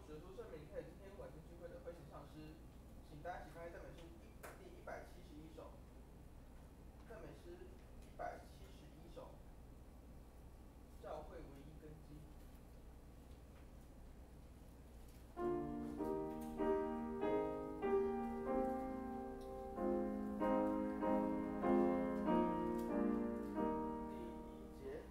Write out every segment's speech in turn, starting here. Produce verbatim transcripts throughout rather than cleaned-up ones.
学说证明开始今天晚间聚会的会请唱诗，请大家一起翻开赞美诗一第一百七十一首。赞美诗一百七十一首，教会唯一根基。第一节。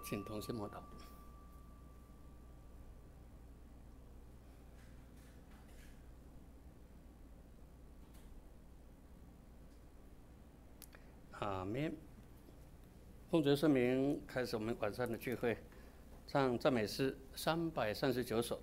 请同心默祷。阿们。奉主圣名，开始我们晚上的聚会，唱赞美诗三百三十九首。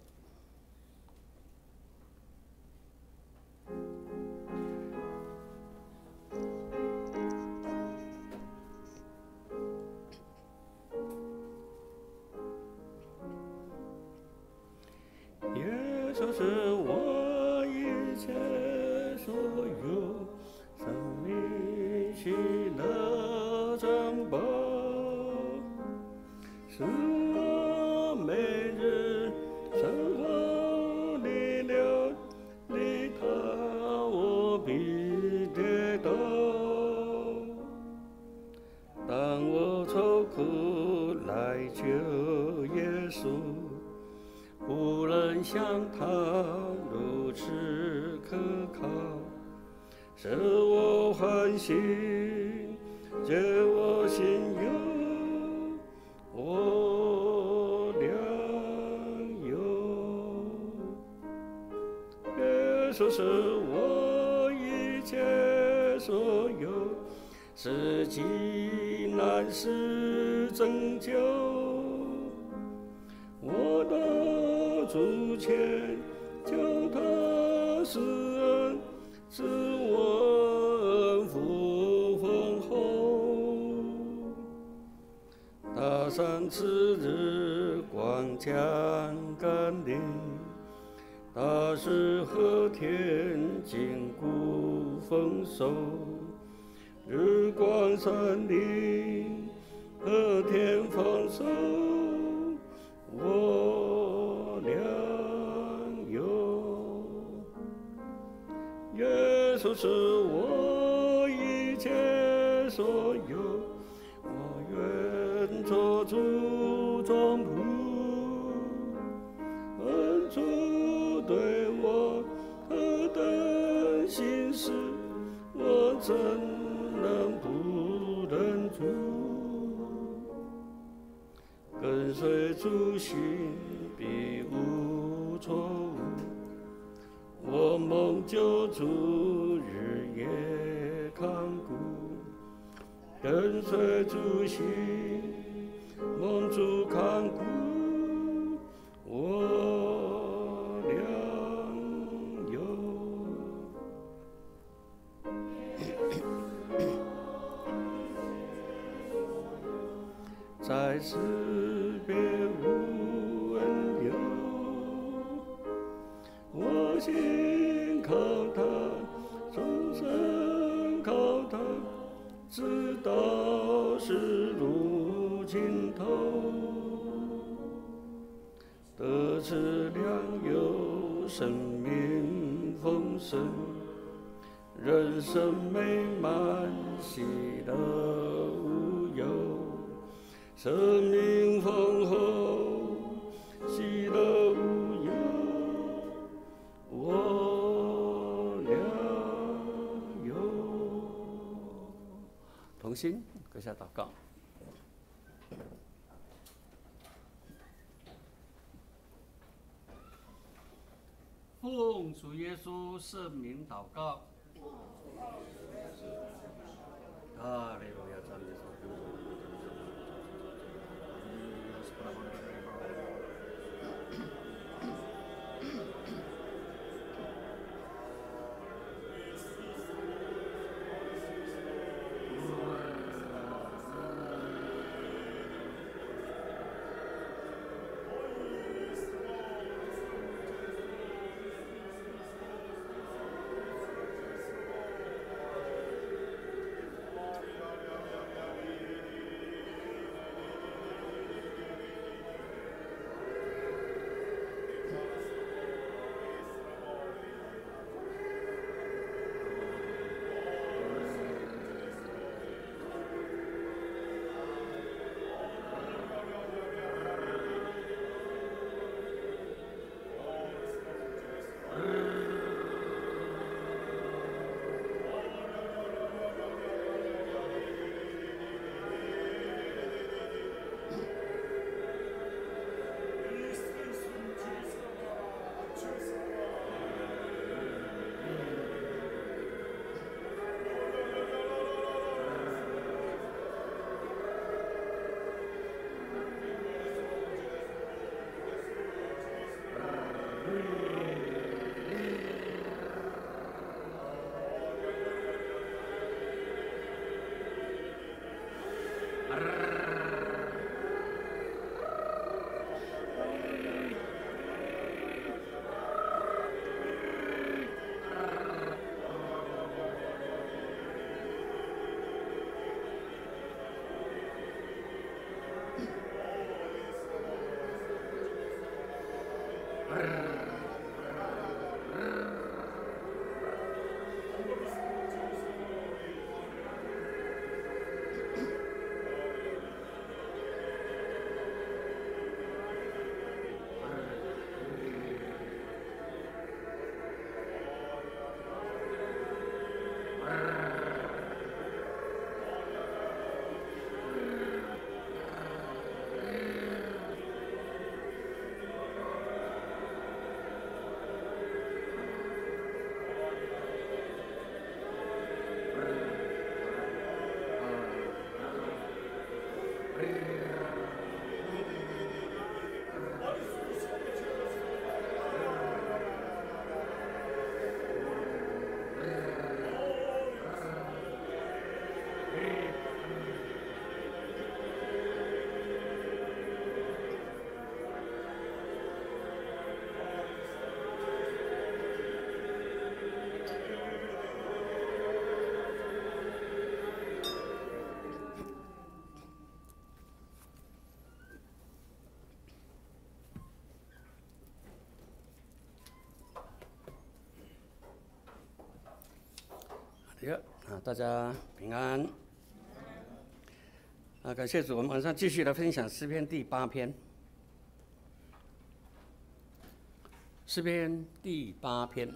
耶稣是我一切所有，生命喜乐珍宝，是我每日生活力量，离他我必跌倒。当我愁苦来求耶稣，不能像他如此可靠，使我欢喜，借我心有我良友。耶稣是我一切所有，是极难是拯救。我的主前求他施恩，使我恩福丰厚。他三次日光降甘霖，他是和天坚固丰收。日光山林和天丰收，我良友。耶稣是我一切所有，我愿做主忠仆。恩主对我何等心事，我怎能不认主？跟随主行必无错误，我蒙救主日夜看顾。跟随主行蒙主看顾，我良友。在世别无恩友，我心靠他，终身靠他，直到世路尽头。得此良友，生命丰盛，人生美满，喜乐无忧。生命丰厚，喜乐无忧，我良友。同心，跪下祷告。奉主耶稣圣名祷告。哈利路亚，赞美主。 好啊，大家平安。啊，感谢主，我们晚上继续来分享诗篇第八篇。诗篇第八篇，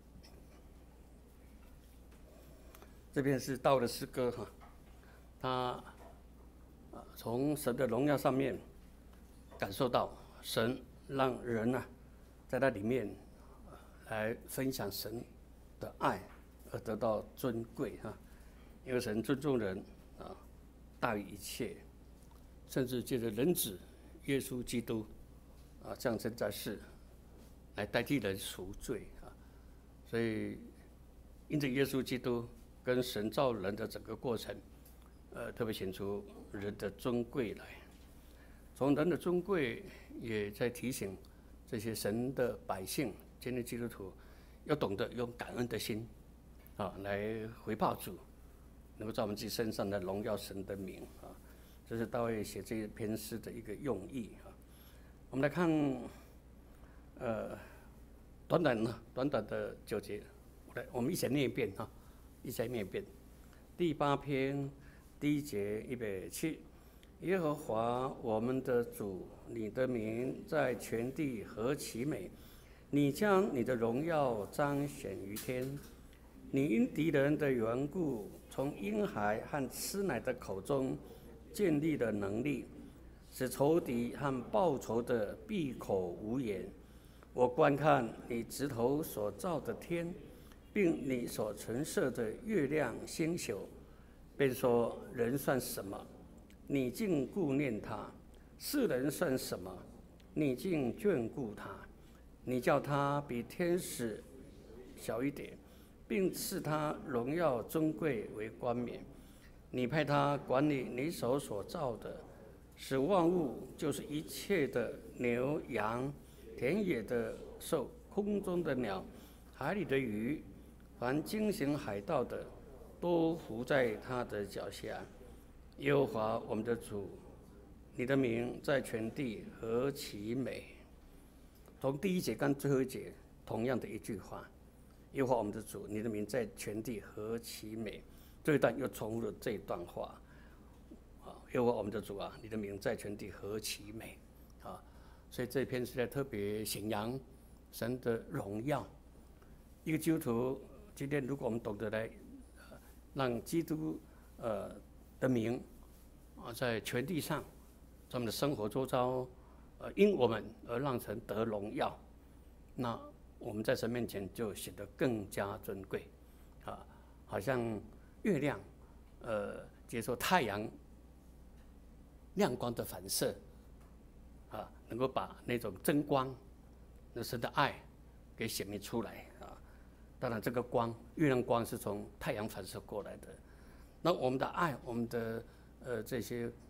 这篇是道的诗歌哈，他从神的荣耀上面感受到神让人啊，在那里面来分享神的爱。而得到尊贵哈，因为神尊重人啊，大于一切，甚至借着人子耶稣基督啊降生在世，来代替人赎罪啊，所以因着耶稣基督跟神造人的整个过程，呃，特别显出人的尊贵来。从人的尊贵，也在提醒这些神的百姓，今天基督徒要懂得用感恩的心。啊，来回报主，能够在我们自己身上来荣耀神的名啊，这是大卫写这篇诗的一个用意啊。我们来看，呃，短短呢，短短的九节，来，我们一起念一遍哈，一起念一遍。第八篇第一节预备起，耶和华我们的主，你的名在全地何其美！你将你的荣耀彰显于天。你因敌人的缘故，从婴孩和吃奶的口中建立了能力，使仇敌和报仇的闭口无言。我观看你指头所造的天，并你所陈设的月亮星宿，便说：人算什么？你竟顾念他；世人算什么？你竟眷顾他？你叫他比天使小一点，并赐他荣耀尊贵为冠冕。你派他管理你手所造的，使万物，就是一切的牛羊、田野的兽、空中的鸟、海里的鱼，凡经行海道的，都伏在他的脚下。耶和华我们的主，你的名在全地何其美！从第一节跟最后一节同样的一句话。耶和华我们的主，你的名在全地何其美！这一段又重复了这一段话。啊，耶和华我们的主啊，你的名在全地何其美！啊，所以这篇是在特别显扬神的荣耀。一个基督徒，今天如果我们懂得来，呃、让基督呃的名啊，在全地上，在我们的生活周遭，呃，因我们而让神得荣耀，那我们在神面前就显得更加尊贵，啊，好像月亮，呃，接受太阳亮光的反射，啊，能够把那种真光、那神的爱给显明出来啊。当然，这个光，月亮光是从太阳反射过来的。那我们的爱，我们的呃这些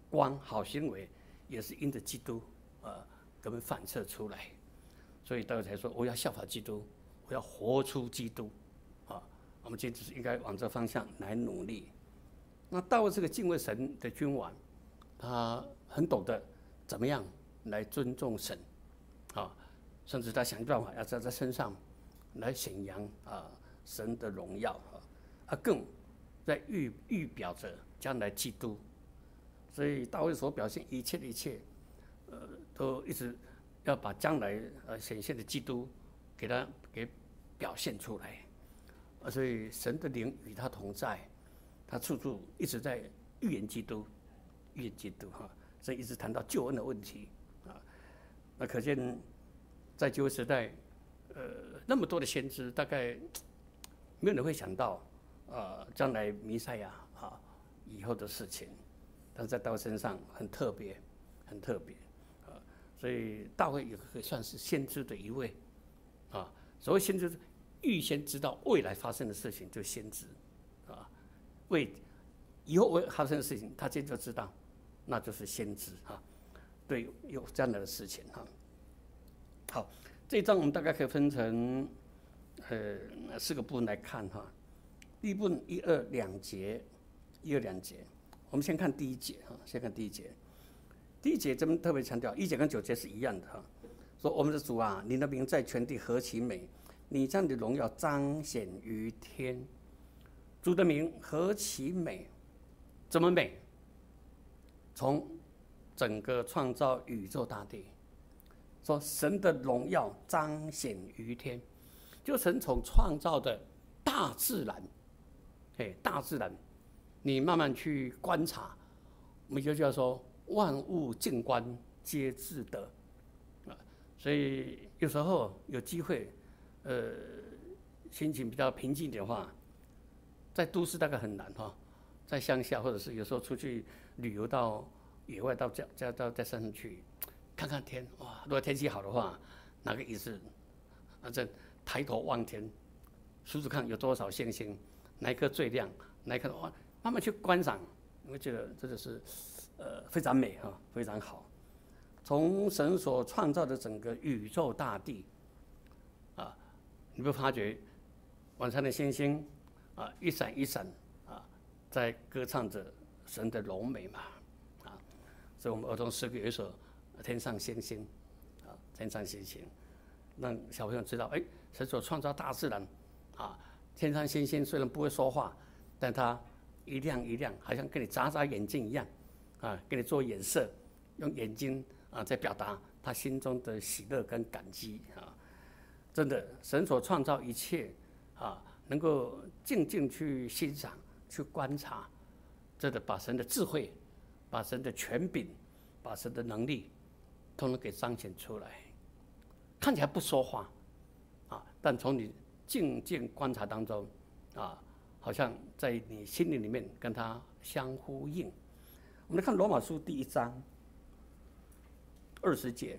光好行为也是因着基督呃给我们反射出来，所以大卫才说我要效法基督，我要活出基督啊。我们今天是应该往这方向来努力。那大卫是个敬畏神的君王，他很懂得怎么样来尊重神啊，甚至他想办法要在他身上来显扬啊神的荣耀啊，啊更在预预表着将来基督。所以大卫所表现一切的一切，呃，都一直要把将来呃显现的基督给他给表现出来。啊，所以神的灵与他同在，他处处一直在预言基督，预言基督哈。所以一直谈到救恩的问题啊，那可见在旧约时代，呃，那么多的先知，大概没有人会想到，呃，将来弥赛亚啊以后的事情。但是在大卫身上很特别，很特别啊，所以大卫也可以算是先知的一位啊。所谓先知，预先知道未来发生的事情，就先知啊。为以后会发生的事情，他今天就知道，那就是先知啊。对，有这样的事情哈。好，这一章我们大概可以分成呃四个部分来看哈。第一部分一二两节，一二两节。我们先看第一节哈，先看第一节。第一节这边特别强调，一节跟九节是一样的哈。说我们的主啊，你的名在全地何其美，你将你的荣耀彰显于天。主的名何其美，怎么美？从整个创造宇宙大地，说神的荣耀彰显于天，就神从创造的大自然，哎，大自然。你慢慢去观察，我们就叫说万物静观皆自得啊。所以有时候有机会，呃，心情比较平静一点的话，在都市大概很难哈，在乡下或者是有时候出去旅游到野外到到到在山上去看看天，哇！如果天气好的话，拿个椅子，啊，这抬头望天，数数看有多少星星，哪一颗最亮，哪一颗哇！慢慢去观赏，你会觉得这个是，呃，非常美哈，非常好。从神所创造的整个宇宙大地，啊，你会发觉晚上的星星啊，一闪一闪啊，在歌唱着神的荣美嘛，啊，所以我们儿童诗歌有一首《天上星星》，啊，天上星星，让小朋友知道，哎，神所创造大自然，啊，天上星星虽然不会说话，但它一亮一亮，好像跟你眨眨眼睛一样，啊，跟你做眼色，用眼睛啊在表达他心中的喜乐跟感激啊。真的，神所创造一切啊，能够静静去欣赏、去观察，真的把神的智慧、把神的权柄、把神的能力，都能给彰显出来。看起来不说话啊，但从你静静观察当中啊。好像在你心灵里面跟它相呼应。我们来看罗马书第一章二十节。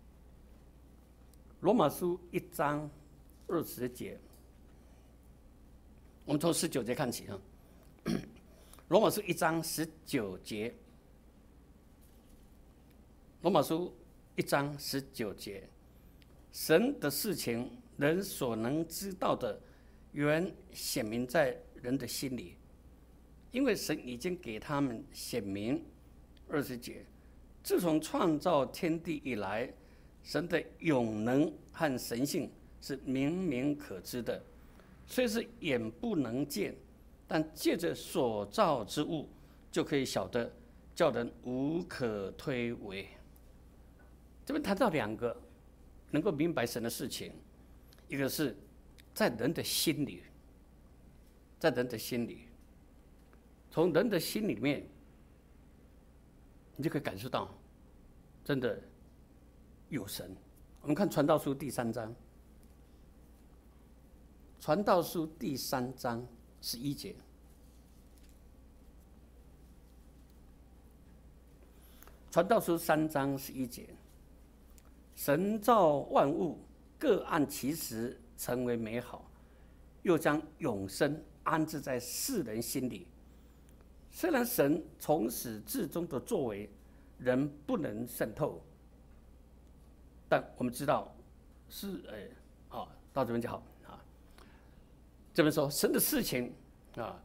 罗马书一章二十节，我们从十九节看起哈。罗马书一章十九节，罗马书一章十九节，神的事情，人所能知道的，原显明在人的心里，因为神已经给他们显明。二十节，自从创造天地以来，神的永能和神性是明明可知的，虽是眼不能见，但借着所造之物，就可以晓得，叫人无可推诿。这边谈到两个能够明白神的事情，一个是在人的心里，在人的心里，从人的心里面，你就可以感受到，真的有神。我们看传道书第三章，传道书第三章十一节，传道书三章十一节，神造万物，各按其时成为美好，又将永生安置在世人心里。 虽然神从始至终的作为人不能渗透，但我们知道是哎，好，到这边就好啊。这边说神的事情啊，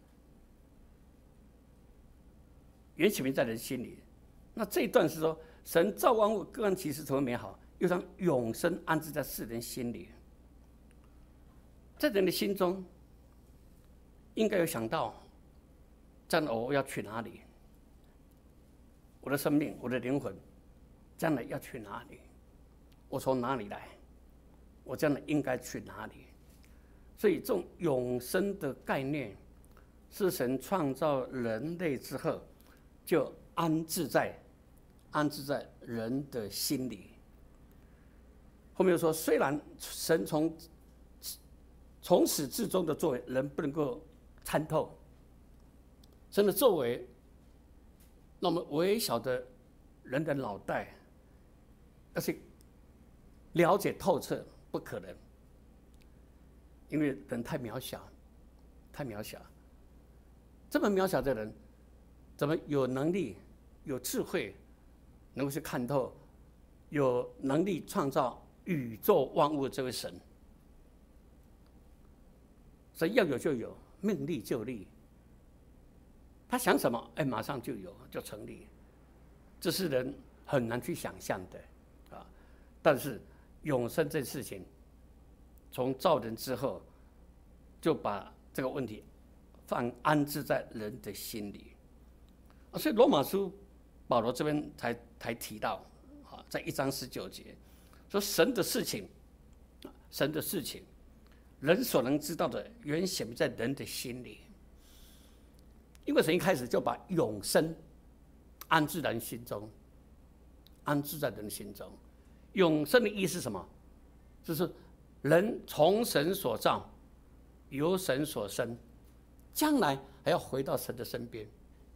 原起名在人心里。那这一段是说，神造万物，各按其时成为美好，又将永生安置在世人心里。在人的心中，应该有想到，将来我要去哪里？我的生命，我的灵魂，将来要去哪里？我从哪里来？我将来应该去哪里？所以，这种永生的概念，是神创造人类之后，就安置在安置在人的心里。后面又说，虽然神从从始至终的作为，人不能够参透，神的作为，那么微小的人的脑袋要去了解透彻，不可能，因为人太渺小，太渺小。这么渺小的人，怎么有能力、有智慧，能够去看透，有能力创造宇宙万物的这位神？所以要有就有，命立就立。他想什么，哎，马上就有，就成立。这是人很难去想象的啊！但是永生这事情，从造人之后，就把这个问题放安置在人的心里。啊，所以罗马书保罗这边才才提到啊，在一章十九节说，神的事情，神的事情。人所能知道的，原显在人的心里。因为神一开始就把永生安置在人心中，安置在人心中。永生的意思是什么？就是人从神所造，由神所生，将来还要回到神的身边，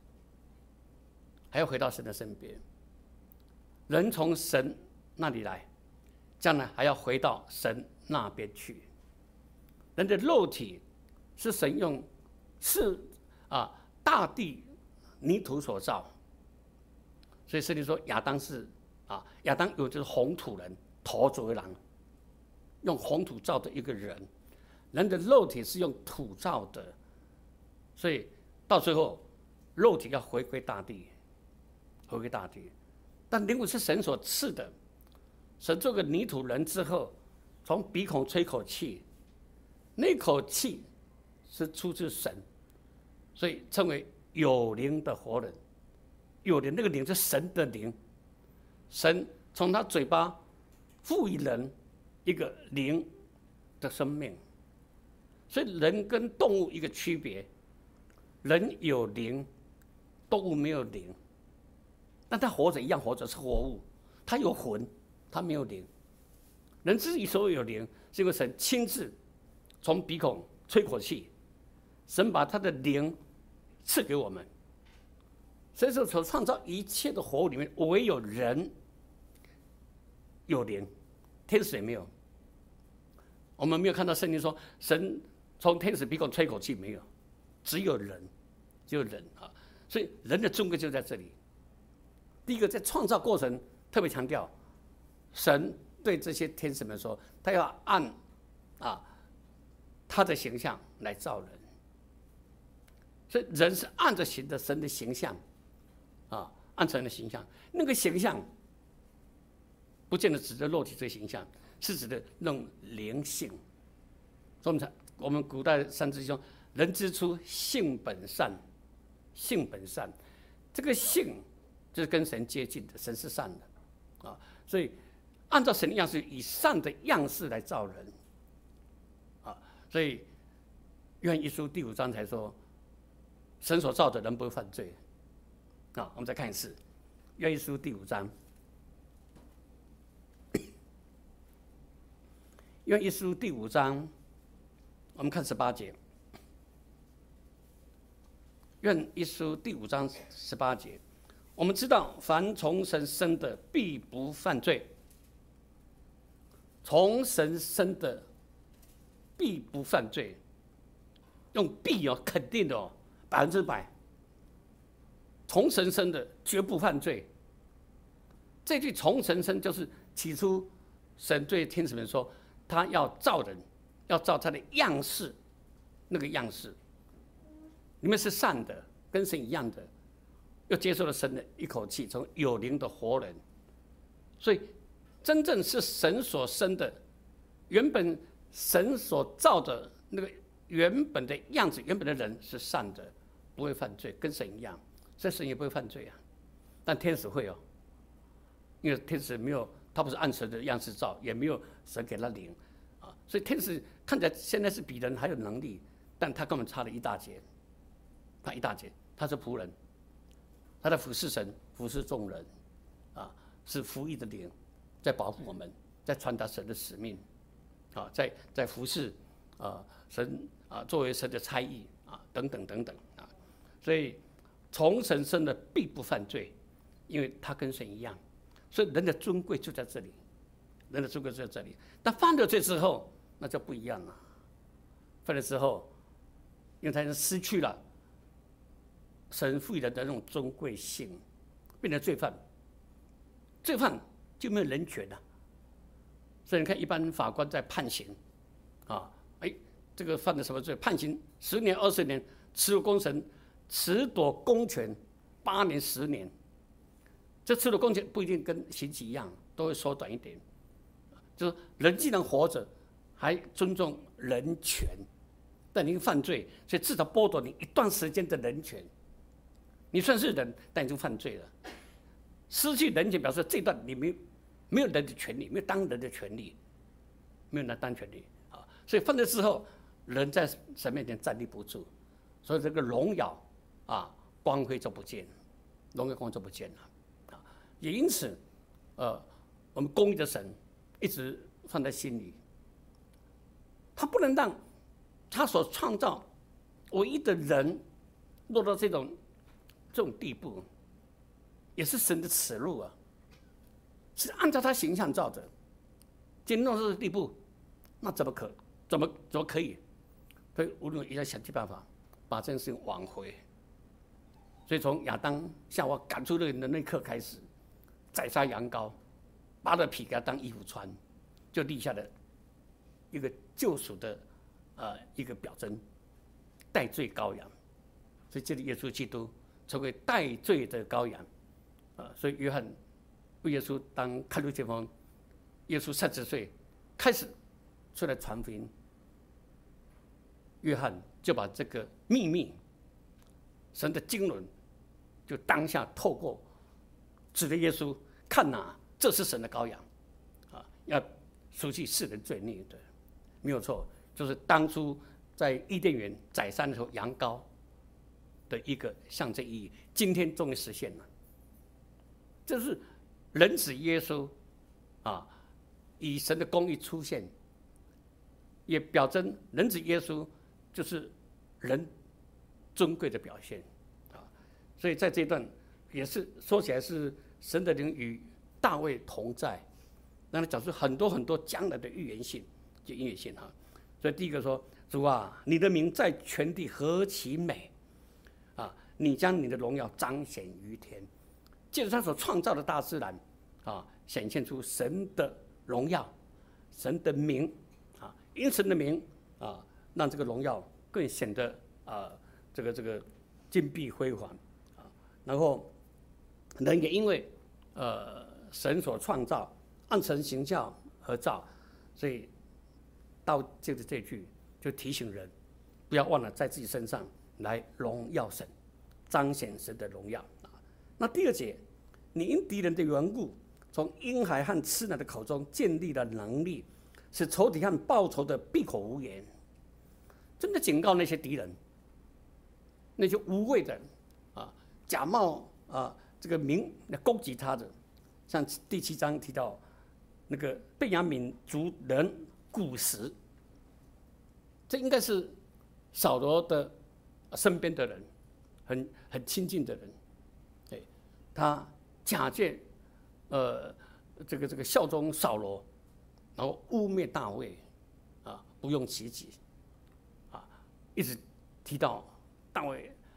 还要回到神的身边。人从神那里来，将来还要回到神那边去。人的肉体是神用是啊大地泥土所造，所以圣经说亚当是啊亚当有就是红土人，头作为狼，用红土造的一个人。人的肉体是用土造的，所以到最后肉体要回归大地，回归大地。但灵魂是神所赐的，神做个泥土人之后，从鼻孔吹口气。那口气是出自神，所以称为有灵的活人。有灵，那个灵是神的灵，神从他嘴巴赋予人一个灵的生命。所以人跟动物一个区别，人有灵，动物没有灵。但他活着一样活着，是活物，他有魂，他没有灵。人之所以有灵，是因为神亲自从鼻孔吹口气，神把他的灵赐给我们。所以说，所创造一切的活物里面，唯有人有灵，天使也没有。我们没有看到圣经说神从天使鼻孔吹口气，没有，只有人，只有人啊。所以人的尊贵就在这里。第一个，在创造过程特别强调，神对这些天使们说，他要按啊。他的形象来造人，所以人是按着形的神的形象，啊，按神的形象。那个形象，不见得指的肉体这个形象，是指的那种灵性。所以我们才我们古代三字经说，人之初性本善，性本善，这个性就是跟神接近的，神是善的，啊，所以按照神的样式，以善的样式来造人。所以，约翰一书第五章才说，神所造的人不会犯罪。啊，我们再看一次，约翰一书第五章，约翰一书第五章，我们看十八节。约翰一书第五章十八节，我们知道，凡从神生的，必不犯罪；从神生的，必不犯罪，用必哦，肯定的哦，百分之百， 从神生的绝不犯罪。这句从神生就是起初神对天使们说，他要造人，要造他的样式，那个样式，你们是善的，跟神一样的，又接受了神的一口气，从有灵的活人。所以真正是神所生的，原本神所造的那个原本的样子，原本的人是善的，不会犯罪，跟神一样，所以神也不会犯罪啊。但天使会哦，因为天使没有，他不是按神的样式造，也没有神给他灵啊，所以天使看起来现在是比人还有能力，但他根本差了一大截，他一大截，他是仆人，他在服侍神，服侍众人，啊，是服役的灵，在保护我们，在传达神的使命，啊，在在服侍啊神啊作为神的差役啊等等等等啊，所以从神生的必不犯罪，因为他跟神一样。所以人的尊贵就在这里，人的尊贵就在这里。但犯了罪之后，那就不一样了。犯了之后，因为他失去了神赋予的那种尊贵性，变成罪犯。罪犯就没有人权了。所以你看，一般法官在判刑，啊，哎，这个犯了什么罪？判刑十年、二十年，褫夺公权，褫夺公权，八年、十年。这褫夺公权不一定跟刑期一样，都会缩短一点。就是人既然活着，还尊重人权，但您犯罪，所以至少剥夺你一段时间的人权。你算是人，但你就犯罪了。失去人权，表示这段你没没有人的权利，没有当人的权利，没有拿当权利啊。所以犯罪之后，人在神面前站立不住，所以这个荣耀啊光辉就不见了，荣耀光就不见了。也因此，呃，我们公义的神一直放在心里，他不能让他所创造唯一的人落到这种这种地步，也是神的耻辱啊！是按照他形象造的，今天落到这个地步，那怎么可怎么怎么可以？所以无论也要想尽办法把这件事情挽回。所以从亚当夏娃赶出人的那一刻开始。宰杀羊羔，扒了皮给他当衣服穿，就立下了一个救赎的呃一个表征，代罪羔羊。所以这里耶稣基督成为代罪的羔羊啊、呃，所以约翰为耶稣当开路先锋，耶稣三十岁开始出来传福音，约翰就把这个秘密，神的经纶，就当下透过指着耶稣。看呐、啊，这是神的羔羊，啊，要除去世人罪孽的，没有错，就是当初在伊甸园宰杀的时候羊羔的一个象征意义，今天终于实现了。这是人子耶稣啊，以神的公义出现，也表征人子耶稣就是人尊贵的表现啊。所以在这段也是说起来是。神的灵与大卫同在，让他讲出很多很多将来的预言性，就预言性哈。所以第一个说：“主啊，你的名在全地何其美啊！你将你的荣耀彰显于天。”借着他所创造的大自然啊，显现出神的荣耀、神的名啊，因神的名啊，让这个荣耀更显得啊，这个这个金碧辉煌啊，然后。人也因为，呃，神所创造，按神形象而造，所以到这个这句就提醒人，不要忘了在自己身上来荣耀神，彰显神的荣耀啊。那第二节，你因敌人的缘故，从婴孩和吃奶的口中建立了能力，使仇敌和报仇的闭口无言。真的警告那些敌人，那些无谓的啊，假冒啊。这个名来攻击他的，像第七章提到那个便雅悯族人古时，这应该是扫罗的身边的人，很很亲近的人，对，他假借呃这个这个效忠扫罗，然后污蔑大卫，啊不用其极，啊一直提到大卫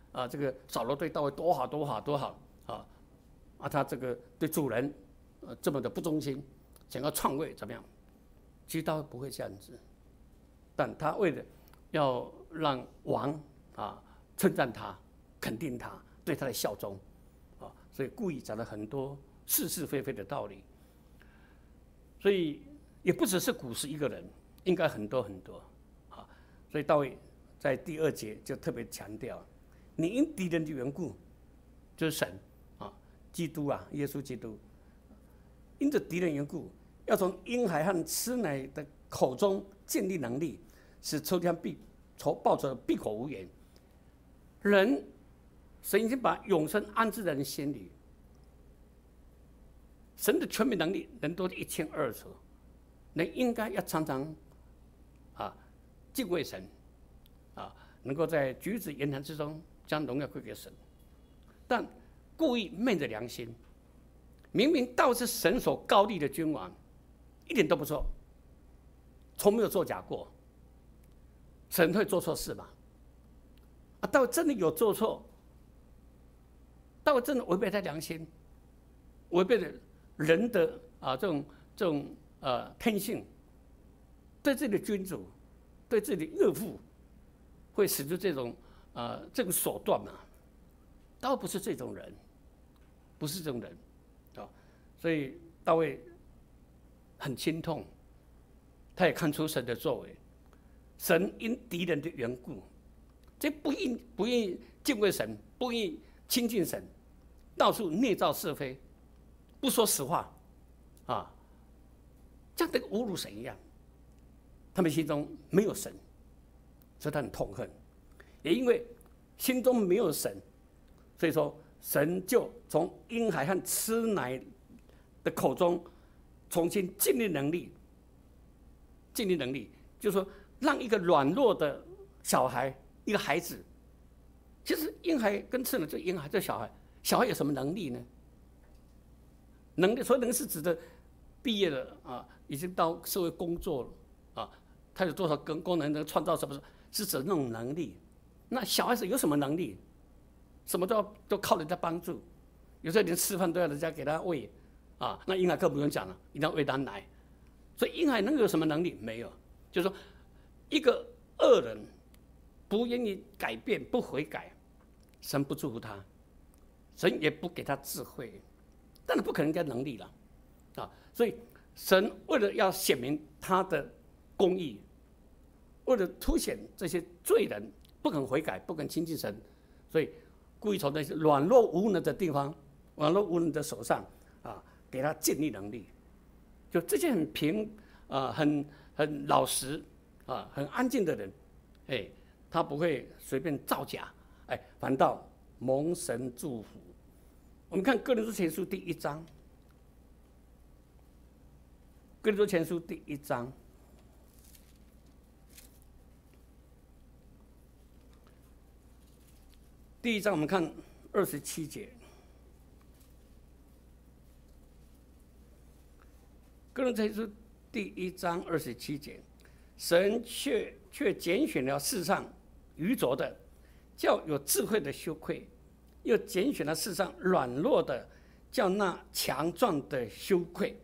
啊，这个扫罗对大卫多好多好多好啊啊，他这个对主人呃这么的不忠心，想要篡位怎么样？其实大卫不会这样子，但他为了要让王啊称赞他、肯定他、对他的效忠啊，所以故意讲了很多是是非非的道理。所以也不只是古时一个人，应该很多很多啊。所以大卫在第二节就特别强调，你因敌人的缘故，就是神啊，基督啊，耶稣基督，因着敌人缘故，要从婴孩和吃奶的口中建立能力，使仇敌闭仇报仇闭口无言。人，神已经把永生安置在人心里。神的全面能力，人都一清二楚。人应该要常常啊敬畏神，啊能够在举止言谈之中将荣耀归给神，但故意昧着良心，明明道是神所高立的君王，一点都不错，从没有作假过。神会做错事吗？啊，道真的有做错？道真的违背他良心，违背了人的啊这种这种呃天性，对自己的君主，对自己的岳父，会使出这种呃这个手段嘛？大卫不是这种人，不是这种人啊，所以大卫很心痛，他也看出神的作为，神因敌人的缘故，这不愿不愿意敬畏神，不愿意亲近神，到处捏造是非。不说实话，啊，这样跟侮辱神一样。他们心中没有神，所以他很痛恨。也因为心中没有神，所以说神就从婴孩和吃奶的口中重新建立能力。建立能力，就是说让一个软弱的小孩，一个孩子，其实婴孩跟吃奶这婴孩这小孩，小孩有什么能力呢？能力，所以能力是指的毕业了啊，已经到社会工作了啊，他有多少功功能能创造什么？是指那种能力。那小孩子有什么能力？什么都要都靠人家帮助，有时候连吃饭都要人家给他喂啊。那婴孩更不用讲了，一定要喂他奶。所以婴孩能有什么能力？没有，就是说一个恶人不愿意改变、不悔改，神不祝福他，神也不给他智慧。当然不可能跟能力了，啊，所以神为了要显明他的公义，为了凸显这些罪人不肯悔改、不肯亲近神，所以故意从那些软弱无能的地方、软弱无能的手上啊，给他建立能力。就这些很平啊、很很老实啊、很安静的人，哎，他不会随便造假，哎，反倒蒙神祝福。我们看《哥林多前书》第一章，《哥林多前书》第一章，第一章我们看二十七节，《哥林多前书》第一章二十七节，神却却拣选了世上愚拙的，叫有智慧的羞愧。又拣选了世上软弱的，叫那强壮的羞愧。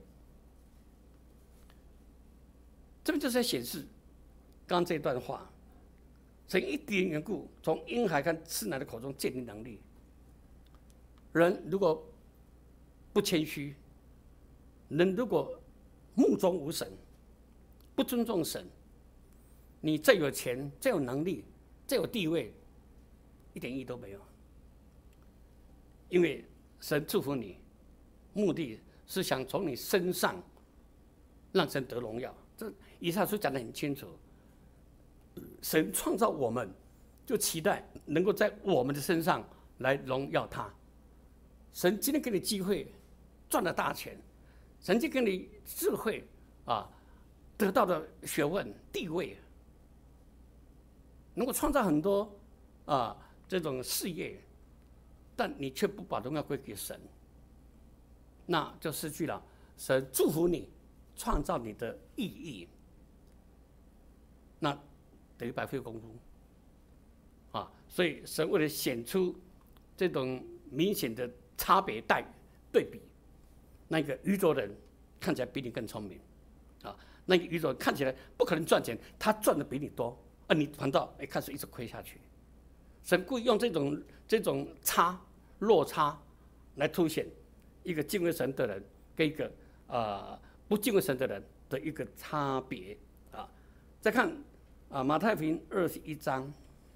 这边就是在显示刚刚这段话，神因敌人缘故，从婴孩跟吃奶的口中建立能力。人如果不谦虚，人如果目中无神，不尊重神，你再有钱、再有能力、再有地位，一点意义都没有。因为神祝福你，目的是想从你身上让神得荣耀。这以赛亚书讲得很清楚，神创造我们，就期待能够在我们的身上来荣耀他。神今天给你机会赚了大钱，神就给你智慧啊，得到的学问、地位，能够创造很多啊这种事业。但你却不把荣耀归给神，那就失去了神祝福你、创造你的意义，那等于白费功夫啊！ 所以神为了显出这种明显的差别待遇对比，那个愚拙人看起来比你更聪明，啊，那个愚拙人看起来不可能赚钱，他赚的比你多，而你反倒哎开始一直亏下去。神故意用这种这种差落差来凸显一个敬畏神的人跟一个啊、呃、不敬畏神的人的一个差别啊。再看啊马太福音二十一章。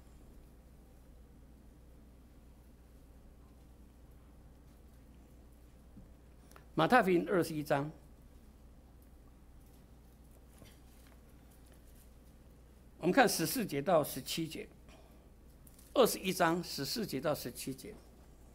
马太福音二十一章，我们看十四节到十七节。二十一章十四节到十七节。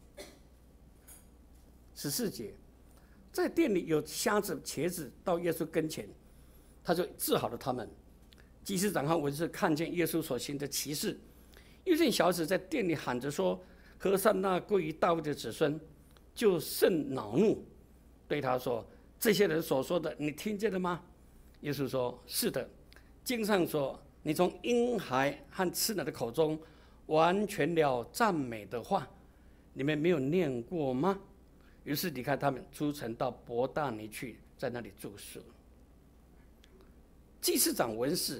十四节，在店里有瞎子、瘸子到耶稣跟前，他就治好了他们。祭司长和文士看见耶稣所行的奇事，又见小子在店里喊着说：“和散那归于大卫的子孙”，就甚恼怒。对他说：“这些人所说的，你听见了吗？”耶稣说：“是的，经上说，你从婴孩和吃奶的口中完全了赞美的话，你们没有念过吗？”于是离开他们，出城到伯大尼去，在那里住宿。祭司长文士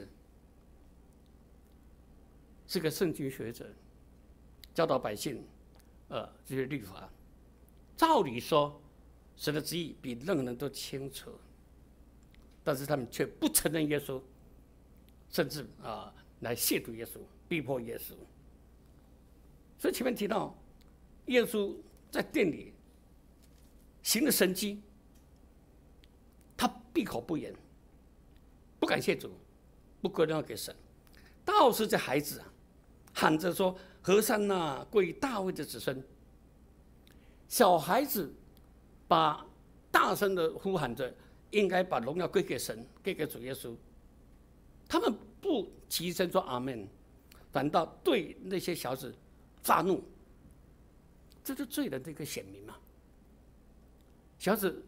是个圣经学者，教导百姓，呃，这些律法。照理说，神的旨意比任何人都清楚，但是他们却不承认耶稣，甚至啊来亵渎耶稣，逼迫耶稣。所以前面提到，耶稣在店里行了神迹，他闭口不言，不感谢主，不归荣耀给神，倒是这孩子啊，喊着说：“和散那归大卫的子孙。”小孩子把大声的呼喊着，应该把荣耀归给神，归给主耶稣。他们不齐声说阿们，反倒对那些小子发怒，这是罪人的一个显明嘛。小子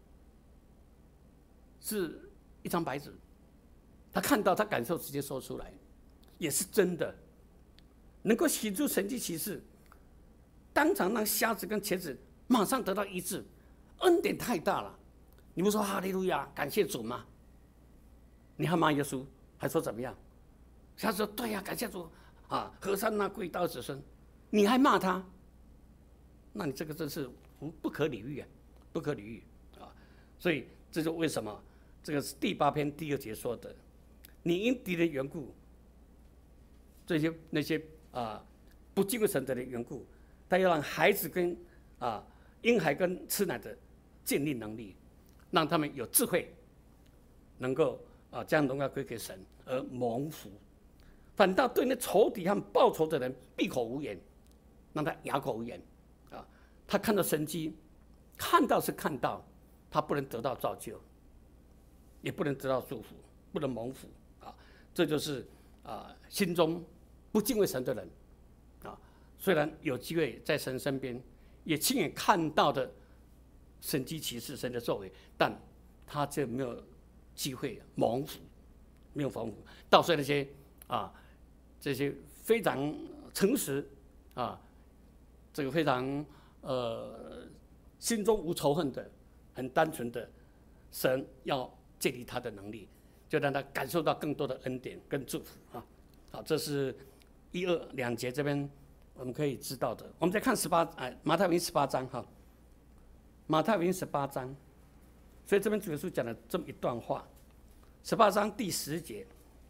是一张白纸，他看到他感受直接说出来，也是真的，能够行出神迹奇事，当场让瞎子跟瘸子马上得到医治，恩典太大了。你不说哈利路亚，感谢主吗？你还骂耶稣，还说怎么样？瞎子说对呀、啊，感谢主啊，和散那归大卫子孙，你还骂他，那你这个真是不可理喻啊，不可理喻啊！所以这就为什么这个是第八篇第二节说的，你因敌人缘故，这些那些啊不敬畏神的缘故，他要让孩子跟啊婴孩跟吃奶的建立能力，让他们有智慧，能够啊将荣耀归给神而蒙福。反倒对那仇敌和报仇的人闭口无言，让他哑口无言啊！他看到神迹，看到是看到，他不能得到造就，也不能得到祝福，不能蒙福啊！这就是啊心中不敬畏神的人啊，虽然有机会在神身边，也亲眼看到的神迹奇事、神的作为，但他就没有机会蒙福，没有蒙福。倒是那些啊这些非常诚实啊，这个非常呃心中无仇恨的、很单纯的，神要建立他的能力，就让他感受到更多的恩典跟祝福啊。好，这是一二两节这边我们可以知道的。我们再看十八哎马太福音十八章哈，马太福音十八章，所以这边主耶稣讲了这么一段话，十八章第十节。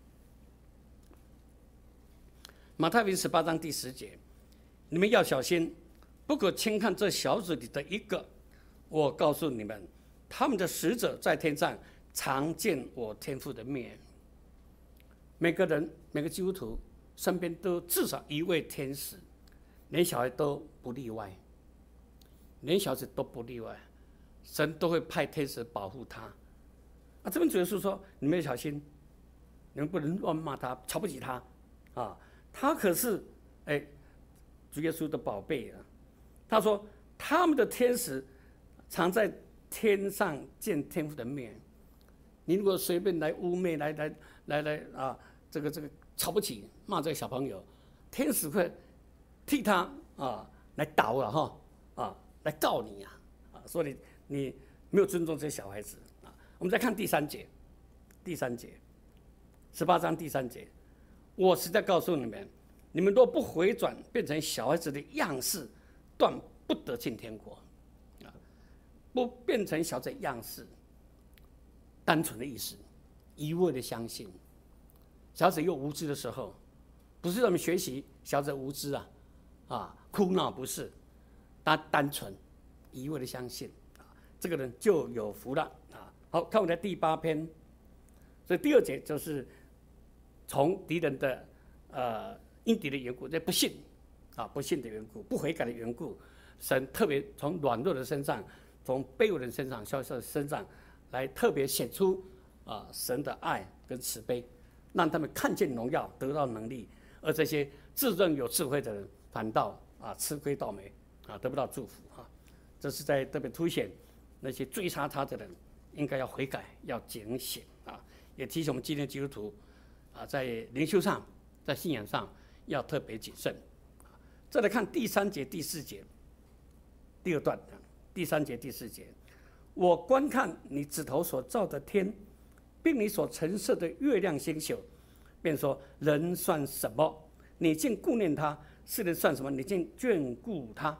马太福音十八章第十节，你们要小心，不可轻看这小子里的一个。我告诉你们，他们的使者在天上常见我天父的面。每个人，每个基督徒身边都至少一位天使，连小孩都不例外，连小孩都不例外，神都会派天使保护他。啊，这边主耶稣说，你们要小心，你们不能乱骂他，瞧不起他，啊。他可是，哎，主耶稣的宝贝啊！他说，他们的天使常在天上见天父的面。你如果随便来污蔑、来来来来啊，这个这个瞧不起、骂这个小朋友，天使会替他啊来倒了哈啊来告你啊啊，说你你没有尊重这些小孩子啊。我们再看第三节，第三节，十八章第三节，我实在告诉你们，你们若不回转，变成小孩子的样式，断不得进天国啊！不变成小孩子的样式，单纯的意思，一味的相信。小孩子又无知的时候，不是让我们学习小孩子无知啊啊哭闹，不是，他单纯一味的相信啊，这个人就有福了啊！好，看我的第八篇，所以第二节就是从敌人的呃因敌的缘故，这不信啊不信的缘故，不悔改的缘故，神特别从软弱的身上，从卑微的身上、小小的身上来特别显出啊神的爱跟慈悲。让他们看见荣耀，得到能力，而这些自认有智慧的人，反倒啊吃亏倒霉啊，得不到祝福啊。这是在特别凸显那些追杀他的人，应该要悔改，要警醒啊。也提醒我们今天基督徒啊，在灵修上，在信仰上要特别谨慎。再来看第三节、第四节，第二段，第三节、第四节，我观看你指头所造的天。并你所陈设的月亮星宿，便说人算什么？你竟顾念他；世人算什么？你竟眷顾他。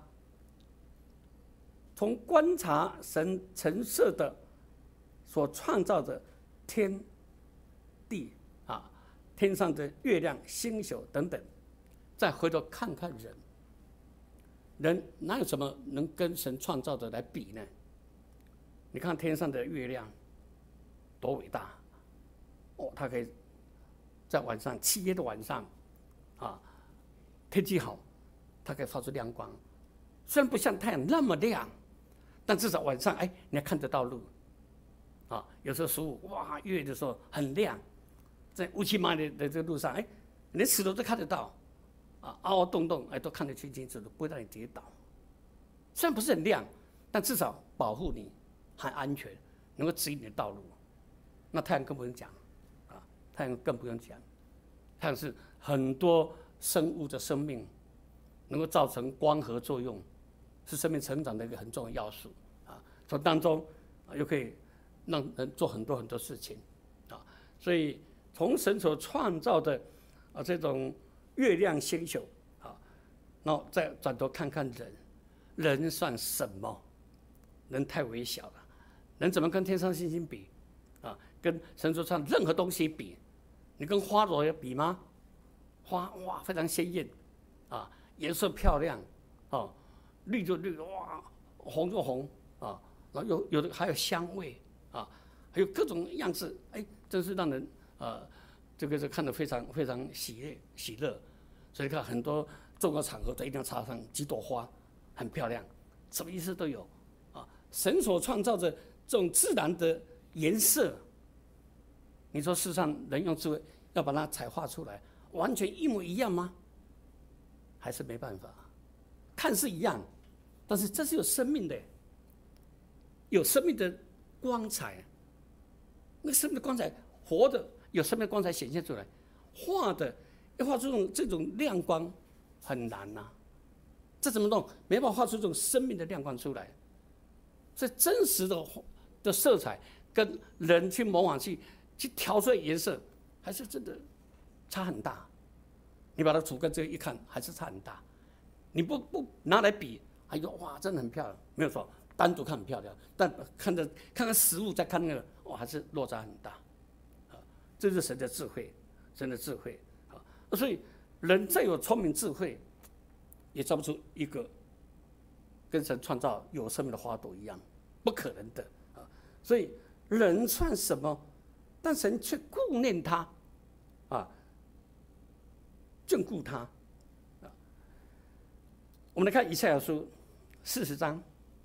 从观察神陈设的、所创造的天地啊，天上的月亮、星宿等等，再回头看看人，人哪有什么能跟神创造的来比呢？你看天上的月亮。多伟大！哦，它可以在晚上七月的晚上，啊，天气好，它可以发出亮光。虽然不像太阳那么亮，但至少晚上，哎，你还看得到路。啊，有时候十五哇月的时候很亮，在乌漆嘛黑的这个路上，哎，连石头都看得到，啊，凹凹洞洞，哎，都看得清清楚楚，不会让你跌倒。虽然不是很亮，但至少保护你，很安全，能够指引你的道路。那太阳更不用讲，啊，太阳更不用讲，太阳是很多生物的生命能够造成光合作用，是生命成长的一个很重要的要素啊。从当中啊，又可以让人做很多很多事情啊。所以从神所创造的啊这种月亮星宿啊，然后再转头看看人，人算什么？人太微小了，人怎么跟天上星星比？啊，跟神所创任何东西比，你跟花朵有比吗？花哇非常鲜艳，啊颜色漂亮，啊绿就绿，哇红就红，啊然后有有的还有香味，啊还有各种样式，哎真是让人呃这个是看得非常非常喜悦喜乐。所以看很多重要场合都一定要插上几朵花，很漂亮，什么意思都有，啊神所创造的这种自然的。颜色，你说世上人用智慧要把它彩画出来，完全一模一样吗？还是没办法，看似一样，但是这是有生命的，有生命的光彩，那生命的光彩，活的有生命的光彩显现出来，画的要画出这种这种亮光很难呐、啊，这怎么弄？没办法画出这种生命的亮光出来，所以真实的的色彩。跟人去模仿去去调出来颜色，还是真的差很大。你把它组跟这个一看，还是差很大。你不不拿来比，哎呦哇，真的很漂亮，没有错，单独看很漂亮，但看着看看实物再看那个，哇，还是落差很大。啊，这是神的智慧，神的智慧啊。所以人再有聪明智慧，也造不出一个跟神创造有生命的花朵一样，不可能的啊。所以。人算什么？但神却顾念他，啊，眷顾他，啊。我们来看以赛亚书四十章，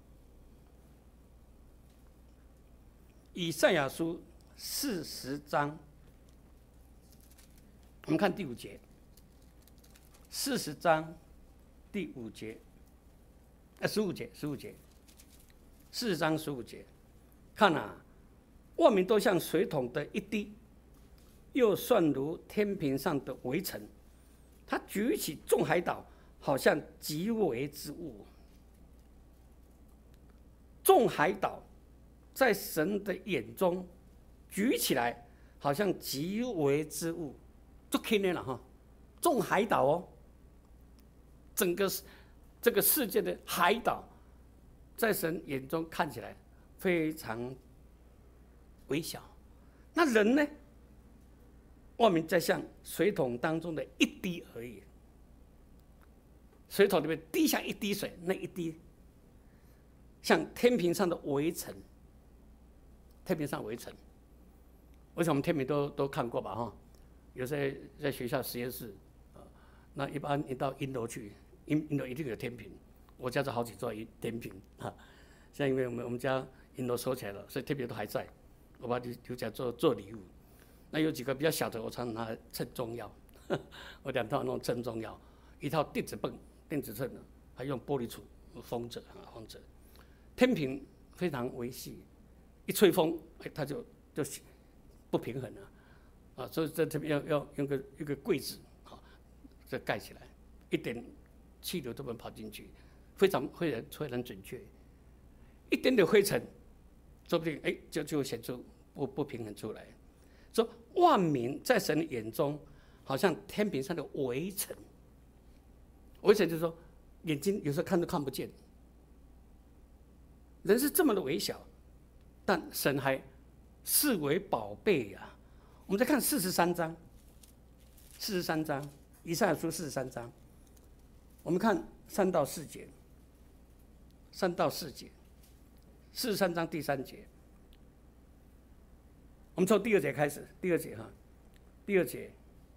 以赛亚书四十章，我们看第五节，四十章第五节，呃，十五节，十五节，四十章十五节，看啊。万民都像水桶的一滴，又算如天平上的微尘。他举起众海岛， 好像极微之物。众海岛在神的眼中举起来，好像极微之物，就可怜了哈。众海岛哦，整个这个世界的海岛，在神眼中看起来非常微小。那人呢？万民在像水桶当中的一滴而已。水桶里面滴下一滴水，那一滴像天平上的微尘。天平上微尘，我想我们天平都都看过吧哈？有些在学校实验室，那一般一到阴楼去，阴阴楼一定有天平。我家就好几座天平啊。现在因为我们我们家阴楼收起来了，所以天平都还在，我把它留留起来做做礼物。那有几个比较小的，我常常拿来称重要。我两套那种称重要，一套电子泵、电子秤的，还用玻璃橱封着啊，封着。天平非常微细，一吹风，哎，它就就不平衡了啊。所以在这边要要用个一个柜子啊，这盖起来，一点气流都不能跑进去，非常非常非常准确。一点点灰尘，说不定哎就就显出不不平衡出来。说万民在神的眼中，好像天平上的微尘。微尘就是说，眼睛有时候看都看不见。人是这么的微小，但神还视为宝贝呀、啊。我们再看四十三章，四十三章，以赛亚书四十三章，我们看三到四节，三到四节，四十三章第三节。我们从第二节开始，第二节哈，第二节，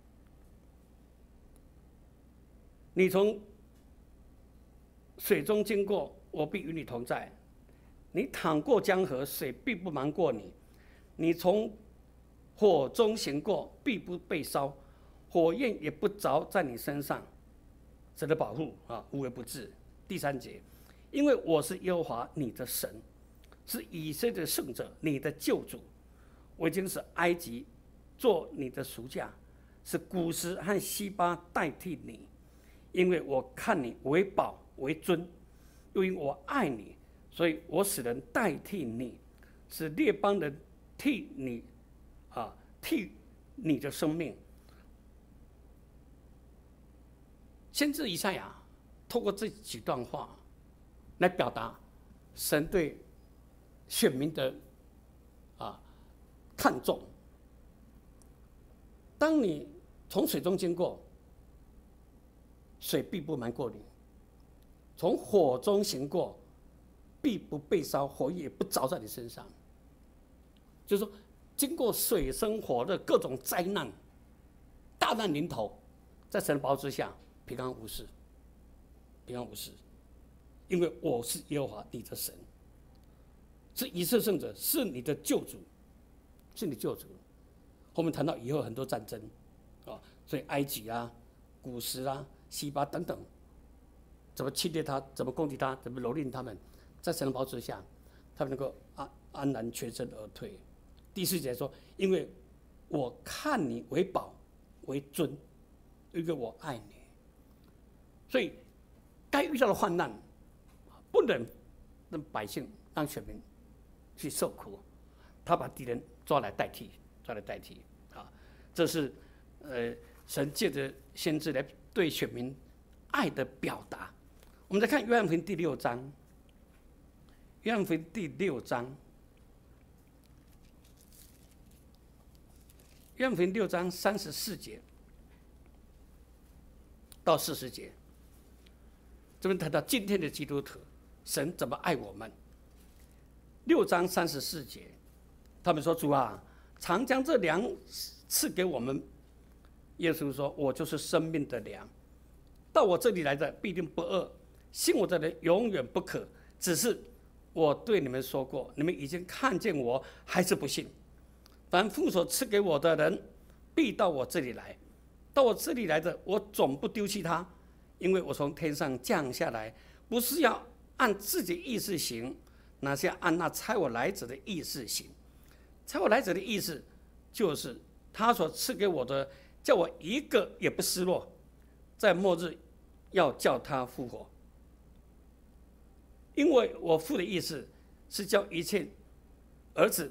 你从水中经过，我必与你同在；你淌过江河，水必不瞒过你；你从火中行过，必不被烧，火焰也不着在你身上。神的保护啊，无微不至。第三节，因为我是耶和华你的神，是以色列的圣者，你的救主。我已经是埃及做你的赎价，是古时和西巴代替你，因为我看你为宝为尊，又因我爱你，所以我使人代替你，使列邦人替你啊替你的生命。先知以赛亚透过这几段话来表达神对选民的啊看重。当你从水中经过，水必不瞒过你；从火中行过，必不被烧，火也不着在你身上。就是说，经过水深火热各种灾难、大难临头，在神的保护之下，平安无事，平安无事，因为我是耶和华你的神，是以色列圣者，是你的救主。是你救主。后面谈到以后很多战争，啊，所以埃及啊、古时啊、西巴等等，怎么侵略他，怎么攻击他，怎么蹂躏他们，在神的保持下，他们能够安安然全身而退。第四节说，因为我看你为宝为尊，因为我爱你，所以该遇到的患难，不能让百姓、让选民去受苦，他把敌人抓来代替，抓来代替啊！这是呃神借着先知来对选民爱的表达。我们再看约翰福音第六章，约翰福音第六章，约翰福音六章三十四节到四十节，这边谈到今天的基督徒，神怎么爱我们。六章三十四节。他们说：“主啊，常将这粮赐给我们。”耶稣说：“我就是生命的粮，到我这里来的必定不饿，信我的人永远不渴。只是我对你们说过，你们已经看见我，还是不信。凡父所赐给我的人，必到我这里来。到我这里来的，我总不丢弃他，因为我从天上降下来，不是要按自己意思行，乃是要按那差我来者的意思行。差我来者的意思，就是他所赐给我的，叫我一个也不失落，在末日要叫他复活，因为我父的意思是叫一切儿子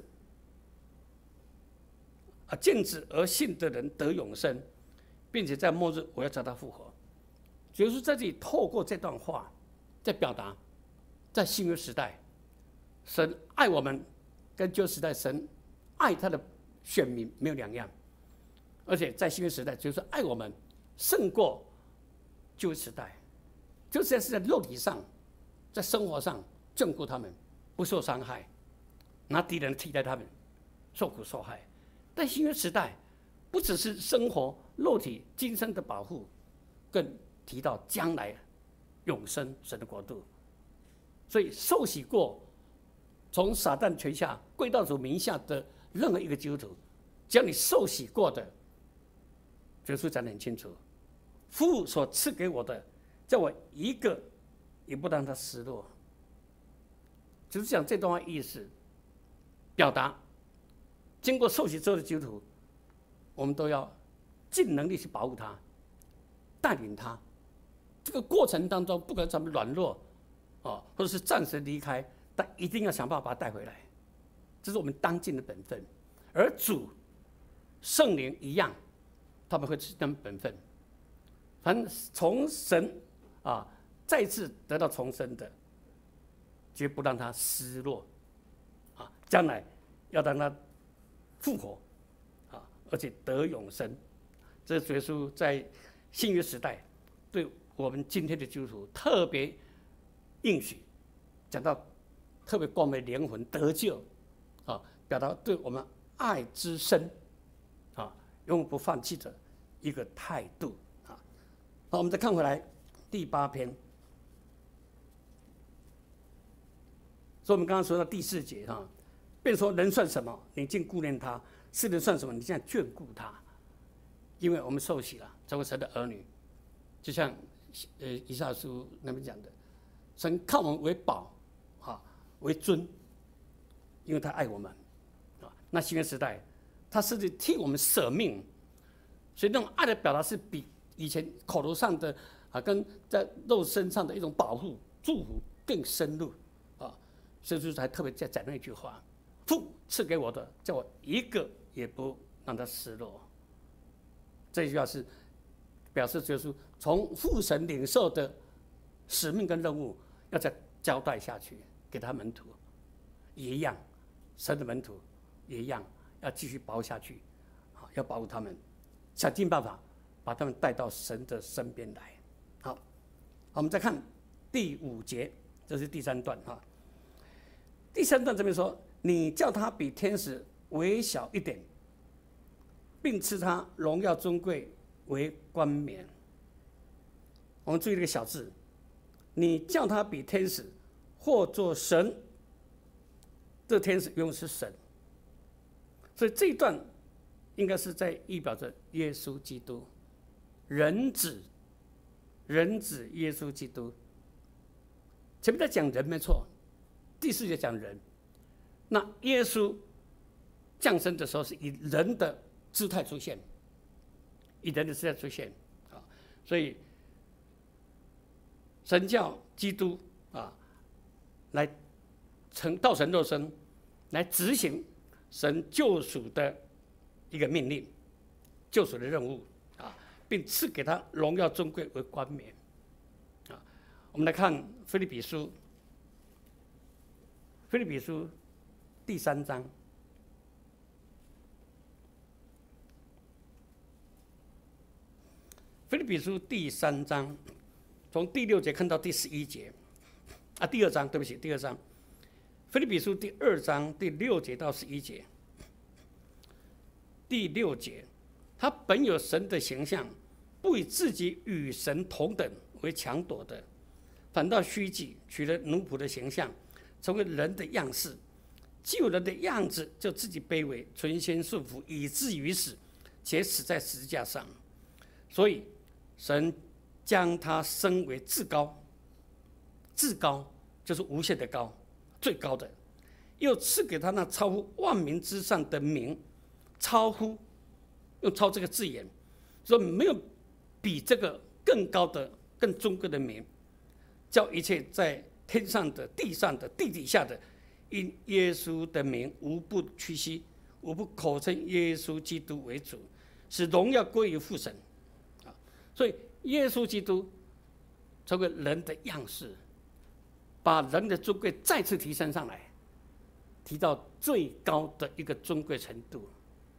啊见子而信的人得永生，并且在末日我要叫他复活。耶稣在这里透过这段话，在表达，在新约时代，神爱我们，跟旧时代神爱他的选民没有两样，而且在新约时代，就是爱我们胜过旧时代。旧时代是在肉体上，在生活上眷顾他们，不受伤害，拿敌人替代他们，受苦受害。但新约时代，不只是生活、肉体、今生的保护，更提到将来永生神的国度。所以受洗过，从撒旦权下归到主名下的任何一个基督徒，只要你受洗过的，耶稣讲得很清楚，父所赐给我的，叫我一个也不让他失落。就是讲这段话意思，表达经过受洗之后的基督徒，我们都要尽能力去保护他，带领他。这个过程当中，不管咱们软弱，哦，或者是暂时离开，但一定要想办法把他带回来，这是我们当尽的本分。而主、圣灵一样，他们会是他们本分。反正从神啊再次得到重生的，绝不让他失落啊，将来要让他复活啊，而且得永生。这是耶稣在新约时代对我们今天的基督徒特别应许，讲到特别光美灵魂得救啊，表达对我们爱之深啊，永不放弃的一个态度啊。好，我们再看回来第八篇，所以我们刚刚说到第四节哈，便说人算什么？你竟顾念他；世人算什么？你现在眷顾他。因为我们受洗了，成为神的儿女，就像呃以赛亚书那边讲的，神看我们为宝啊，为尊，因为他爱我们啊。那新约时代，他甚至替我们舍命，所以那种爱的表达是比以前口头上的啊，跟在肉身上的一种保护、祝福更深入啊。所以说才特别在讲那句话：父赐给我的，叫我一个也不让他失落。这句话是表示耶稣从父神领受的使命跟任务，要再交代下去给他门徒，也一样，神的门徒也一样，要继续保护下去，要保护他们，想尽办法把他们带到神的身边来。好，我们再看第五节，这是第三段哈。第三段这边说，你叫他比天使微小一点，并赐他荣耀尊贵为冠冕。我们注意这个小字，你叫他比天使，或做神，这天使永远是神。所以这一段应该是在预表着耶稣基督，人子，人子耶稣基督。前面在讲人没错，第四节讲人，那耶稣降生的时候是以人的姿态出现，以人的姿态出现啊，所以神叫基督啊来成道成肉身，来执行神救赎的一个命令，救赎的任务啊，并赐给他荣耀尊贵为冠冕啊。我们来看腓立比书，腓立比书第三章。腓立比书第三章，从第六节看到第十一节，啊，第二章，对不起，第二章，腓立比书第二章第六节到十一节。第六节，他本有神的形象，不以自己与神同等为强夺的，反倒虚己，取了奴仆的形象，成为人的样式。既有人的样子，就自己卑微，存心顺服，以至于死，且死在十字架上。所以神将他升为至高，至高就是无限的高，最高的，又赐给他那超乎万民之上的名，超乎，用超这个字眼，说没有比这个更高的更尊贵的名，叫一切在天上的、地上的、地底下的，因耶稣的名无不屈膝，无不口称耶稣基督为主，使荣耀归于父神。啊，所以耶稣基督成为人的样式，把人的尊贵再次提升上来，提到最高的一个尊贵程度，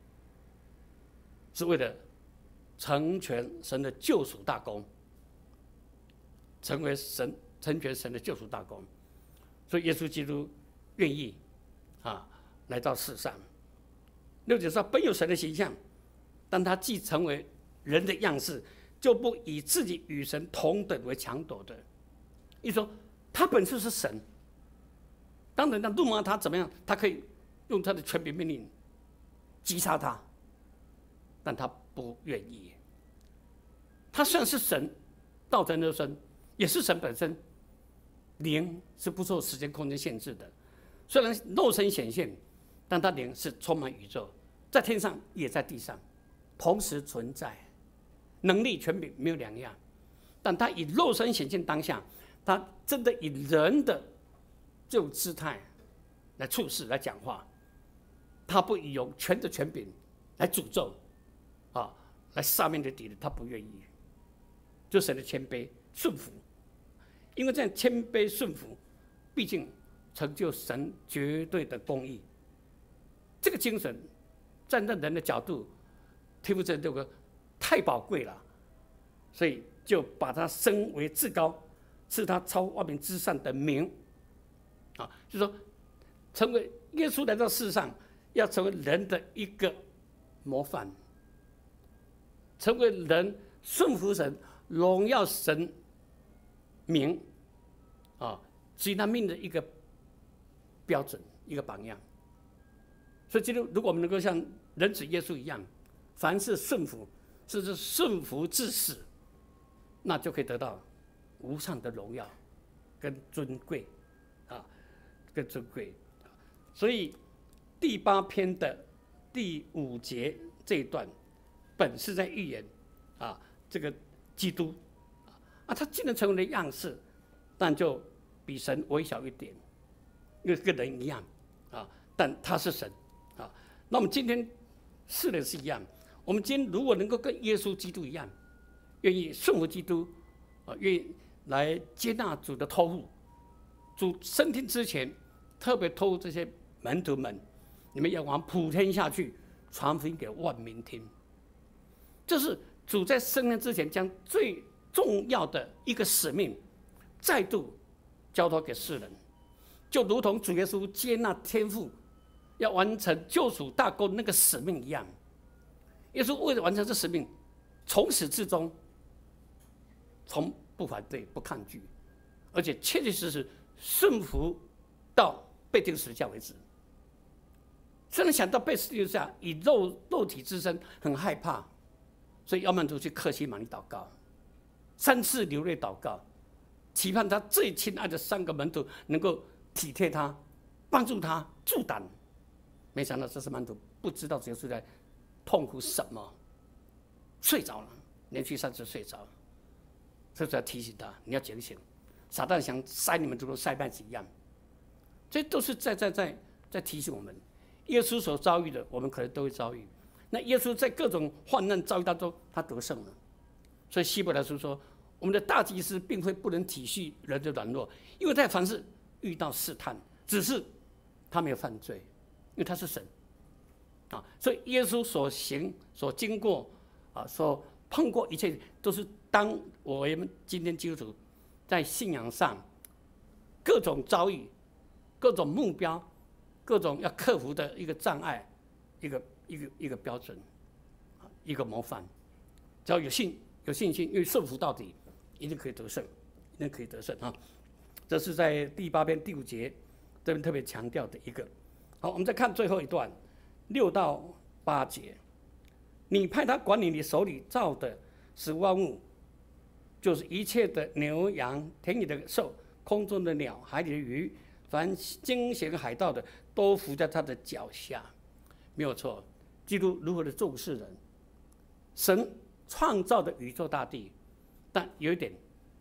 是为了成全神的救赎大功，成为神成全神的救赎大功。所以耶稣基督愿意啊来到世上。六节说，本有神的形象，但他既成为人的样式，就不以自己与神同等为强夺的。一说他本身是神，当人家怒骂他怎么样，他可以用他的权柄命令击杀他，但他不愿意。他虽然是神，道成肉身，也是神本身，灵是不受时间空间限制的。虽然肉身显现，但他灵是充满宇宙，在天上也在地上同时存在，能力权柄没有两样。但他以肉身显现当下，他真的以人的这种姿态来处事来讲话，他不以有权的权柄来诅咒啊，来杀灭的敌人，他不愿意。就神的谦卑顺服，因为这样谦卑顺服，毕竟成就神绝对的公义。这个精神站在人的角度，听不见这个太宝贵了，所以就把他升为至高，赐他超万民之上的名。啊，就是说，成为耶稣来到世上，要成为人的一个模范，成为人顺服神、荣耀神名啊，基督命的一个标准、一个榜样。所以，基督如果我们能够像人子耶稣一样，凡事顺服，甚至顺服至死，那就可以得到无上的荣耀跟尊贵啊，跟尊贵。所以第八篇的第五节这一段，本是在预言啊，这个基督啊，他既然成为了样式，但就比神微小一点，因为跟人一样啊，但他是神啊。那我们今天是的是一样，我们今天如果能够跟耶稣基督一样，愿意顺服基督啊，愿意来接纳主的托付，主升天之前特别托付这些门徒们，你们要往普天下去，传福音给万民听。这是主在升天之前将最重要的一个使命再度交托给世人，就如同主耶稣接纳天父要完成救赎大功那个使命一样。耶稣为了完成这使命，从始至终从不反对不抗拒，而且切切实实顺服到被钉十字架为止。虽然想到被十字架以肉肉体之身很害怕，所以要曼图去客西马尼祷告，三次流泪祷告，期盼他最亲爱的三个门徒能够体贴他，帮助他助胆。没想到这些门徒不知道主耶稣在痛苦什么，睡着了，连续三次睡着了。所以要提醒他，你要警醒，撒旦想塞你们如同塞麦子一样。这都是在在在在提醒我们，耶稣所遭遇的，我们可能都会遭遇。那耶稣在各种患难遭遇当中，他得胜了。所以希伯来书说，我们的大祭司并非不能体恤人的软弱，因为他凡事遇到试探，只是他没有犯罪，因为他是神啊。所以耶稣所行、所经过啊、所碰过一切，都是当我们今天基督徒在信仰上各种遭遇、各种目标、各种要克服的一个障碍，一个一个一个标准，一个模范。只要有信有信心，因为顺服到底，一定可以得胜，一定可以得胜啊！这是在第八篇第五节这边特别强调的一个。好，我们再看最后一段，六到八节。你派他管理你手里造的使万物，就是一切的牛羊、田野的兽、空中的鸟、海里的鱼，凡惊险海盗的，都伏在他的脚下。没有错，基督如何的重视人？神创造的宇宙大地，但有一点，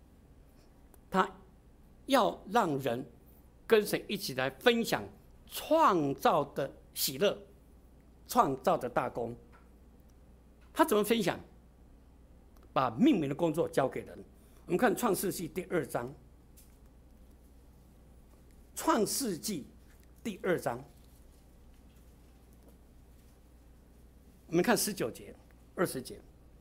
他要让人跟神一起来分享创造的喜乐，创造的大功。他怎么分享？把命名的工作交给人。我们看创世纪第二章，创世纪第二章，我们看十九节、二十节。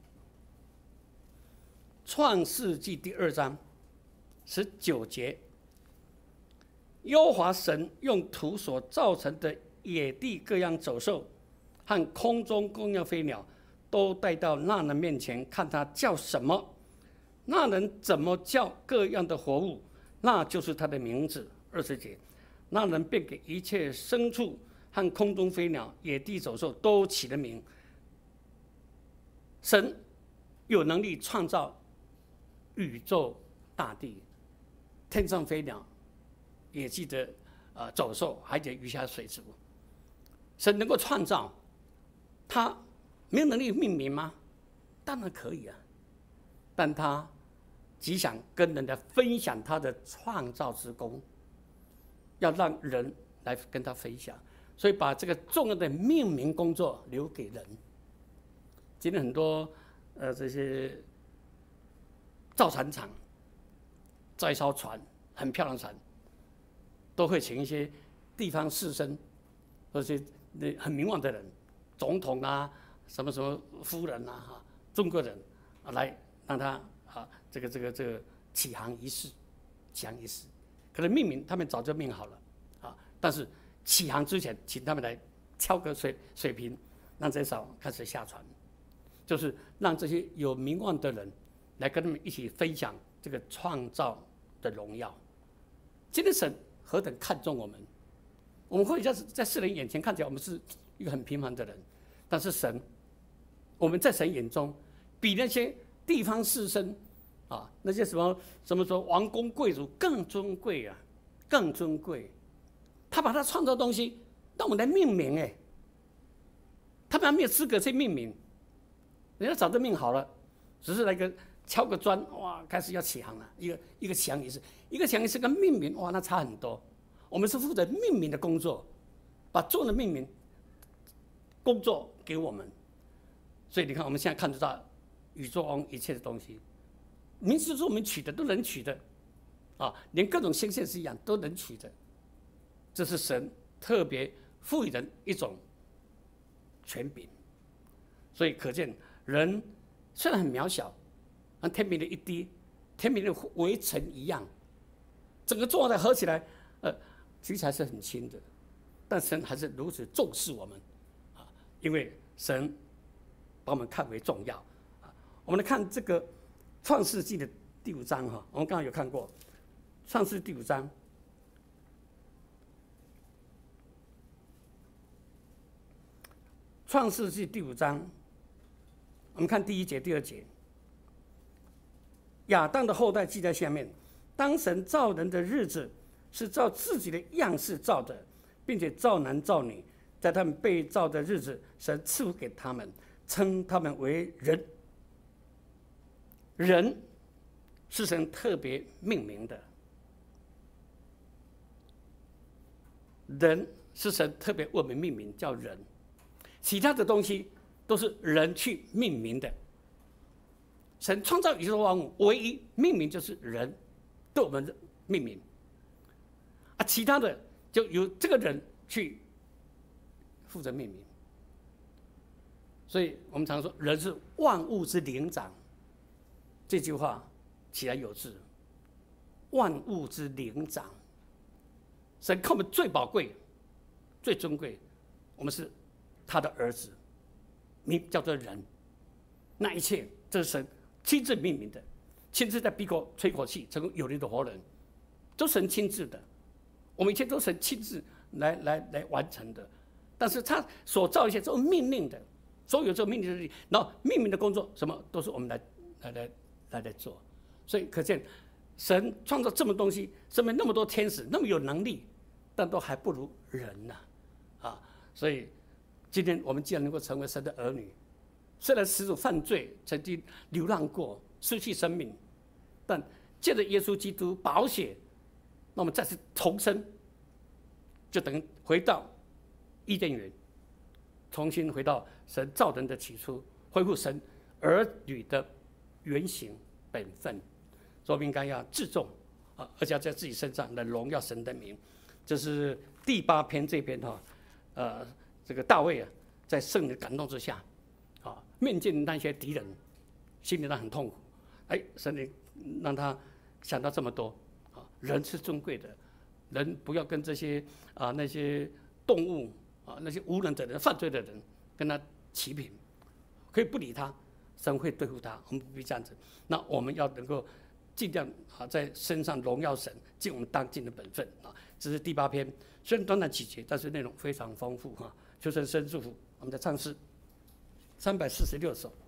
创世纪第二章十九节，耶和华神用土所造成的野地各样走兽和空中各样飞鸟，都带到那人面前，看他叫什么。那人怎么叫各样的活物，那就是他的名字。二十节，那人便给一切牲畜和空中飞鸟、野地走兽都起了名。神有能力创造宇宙大地，天上飞鸟，野地的呃走兽，海底鱼虾水族。神能够创造，他没有能力命名吗？当然可以啊，但他极想跟人家分享他的创造之功，要让人来跟他分享，所以把这个重要的命名工作留给人。今天很多呃这些造船厂造一艘船，很漂亮的船，都会请一些地方士绅或者很名望的人，总统啊，什么什么夫人啊，哈，中国人啊，来让他啊，这个这个这个起航仪式，起航仪式，可能命名他们早就命好了啊，但是起航之前，请他们来敲个水水瓶，让这艘开始下船，就是让这些有名望的人来跟他们一起分享这个创造的荣耀。今天神何等看重我们，我们或许在世人眼前看起来我们是一个很平凡的人，但是神，我们在神眼中比那些地方士绅啊，那些什么什么说王公贵族更尊贵啊，更尊贵。他把他创造的东西让我们来命名，哎，他们还没有资格去命名，人家早就命好了，只是来个敲个砖，哇，开始要起航了，一个一个起航仪式，一个起航仪式跟命名，哇，那差很多。我们是负责命名的工作，把重要的命名工作给我们。所以你看，我们现在看得到宇宙中一切的东西，名字是我们取的，都能取的，啊，连各种星线是一样，都能取的。这是神特别赋予人一种权柄，所以可见人虽然很渺小，像天平的一滴，天平的微尘一样，整个状态合起来，呃，举起来是很轻的，但神还是如此重视我们，啊，因为神把我们看为重要。啊，我们来看这个创世纪的第五章哈，我们刚刚有看过，创世第五章。创世纪第五章，我们看第一节、第二节。亚当的后代记在下面。当神造人的日子，是照自己的样式造的，并且造男造女。在他们被造的日子，神赐福给他们，称他们为人。人是神特别命名的，人是神特别为我们命名，叫人。其他的东西都是人去命名的。神创造宇宙万物，唯一命名就是人，对我们命名。啊，其他的就由这个人去负责命名。所以我们常说，人是万物之灵长。这句话起来有致，万物之灵长。神看我们最宝贵、最尊贵，我们是他的儿子，名叫做人。那一切，这是神亲自命名的，亲自在鼻口吹口气，成为有灵的活人，都是神亲自的。我们一切都是神亲自来来来完成的。但是他所造一切都是命令的，所有这个命令的力，然后命名的工作，什么都是我们来来来来来做。所以可见，神创造这么东西，身边那么多天使，那么有能力，但都还不如人呐、啊，啊！所以今天我们既然能够成为神的儿女，虽然始祖犯罪，曾经流浪过，失去生命，但借着耶稣基督宝血，那我们再次重生，就等于回到伊甸园，重新回到神造人的起初，恢复神儿女的原型本分，所以我们应该要自重啊，而且要在自己身上来荣耀神的名。这是第八篇这篇哈，呃，这个大卫啊，在圣灵的感动之下，啊，面见那些敌人，心里上很痛苦，哎，神灵让他想到这么多啊，人是尊贵的，人不要跟这些啊那些动物啊那些无能的人、犯罪的人跟他齐平，可以不理他，神会对付他，我们不必这样子。那我们要能够尽量啊在身上荣耀神，尽我们当尽的本分啊。这是第八篇，虽然短短几节，但是内容非常丰富哈。求神神祝福，我们的唱诗三百四十六首。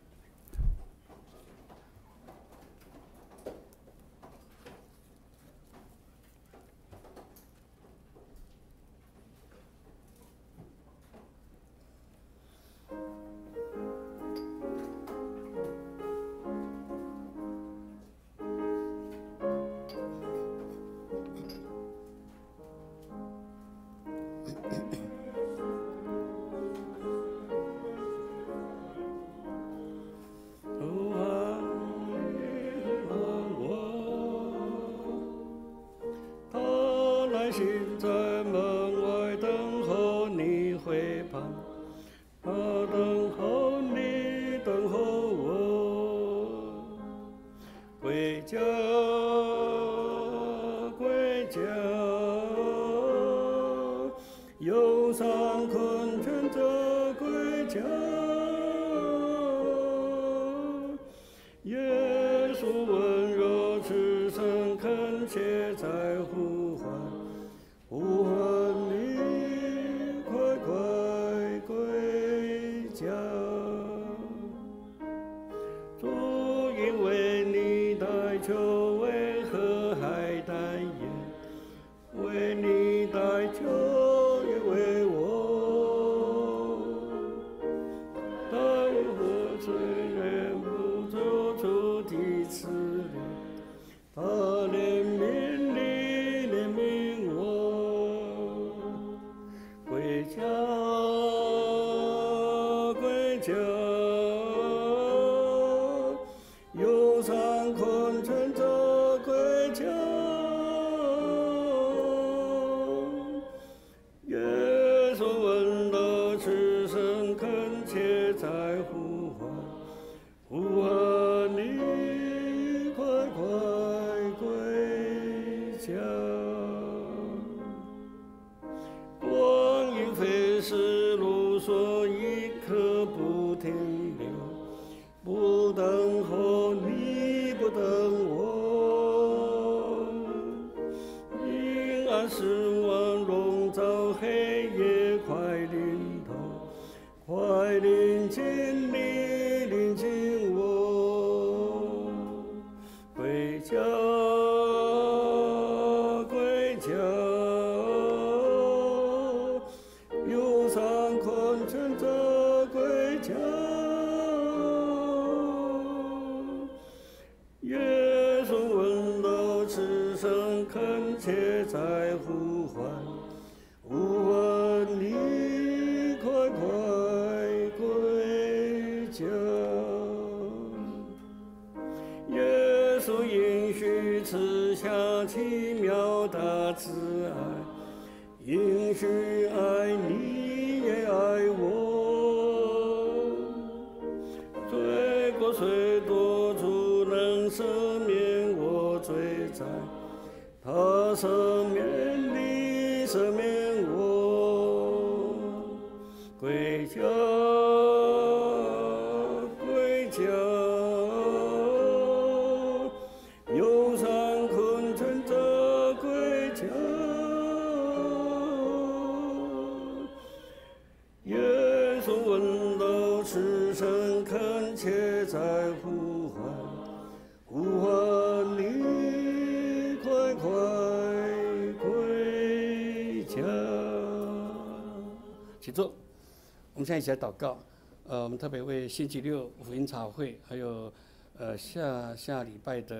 请坐。我们现在一起来祷告。呃，我们特别为星期六福音茶会，还有呃下下礼拜的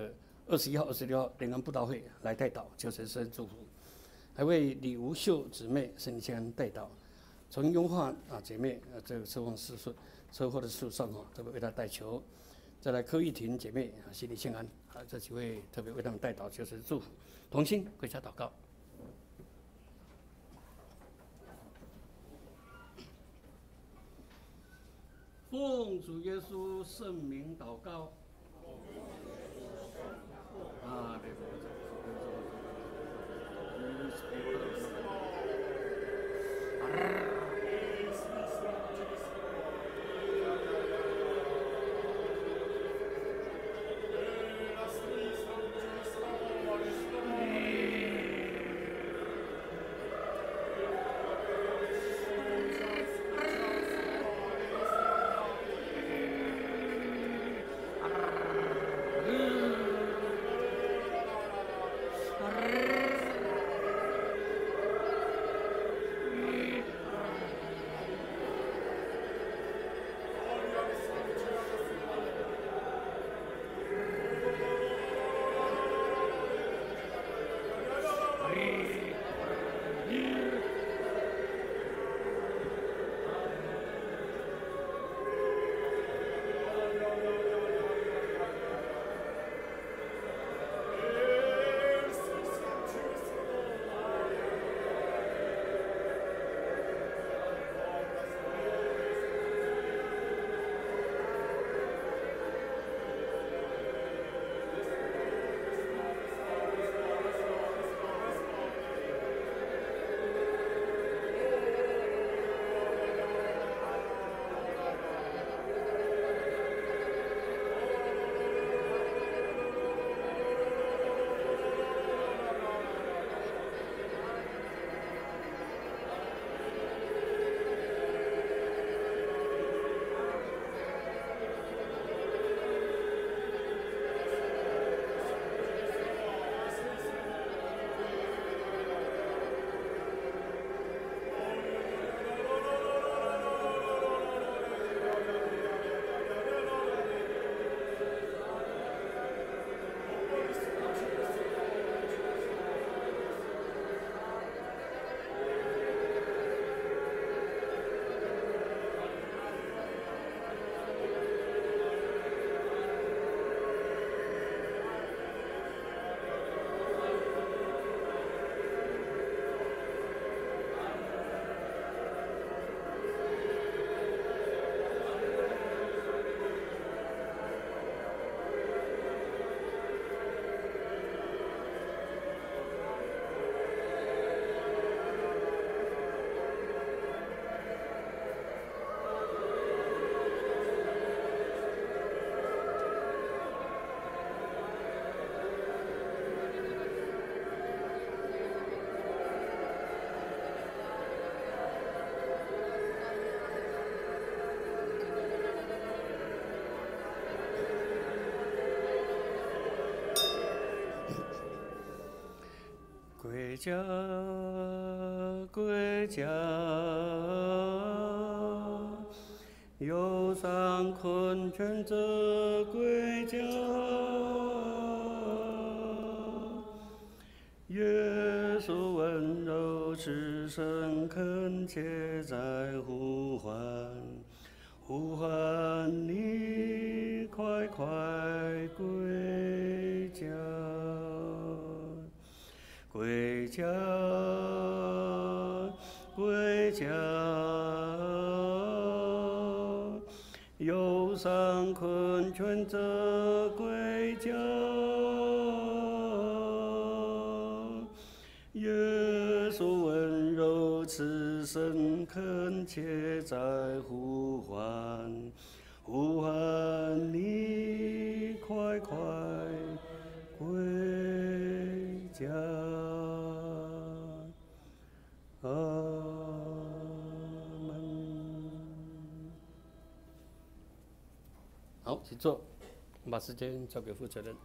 二十一号、二十六号联合布道会来代祷，求神施恩祝福。还为李无秀姊妹圣灵先代祷，从优化啊姐妹啊这个车祸事顺车祸的事上啊，特别为她代求。再来柯玉婷姐妹啊，心里心安啊，这几位特别为他们代祷，求神祝福。同心跪下祷告。奉主耶稣圣名祷告。啊，别别归家，归家，忧伤困倦者归家。耶稣温柔慈声恳切在呼唤，呼唤你快快归家。归家，归家，忧伤困倦者归家。耶稣温柔慈声恳切在呼唤，呼唤你快快归家。阿门。好，请坐。我们把时间交给负责人。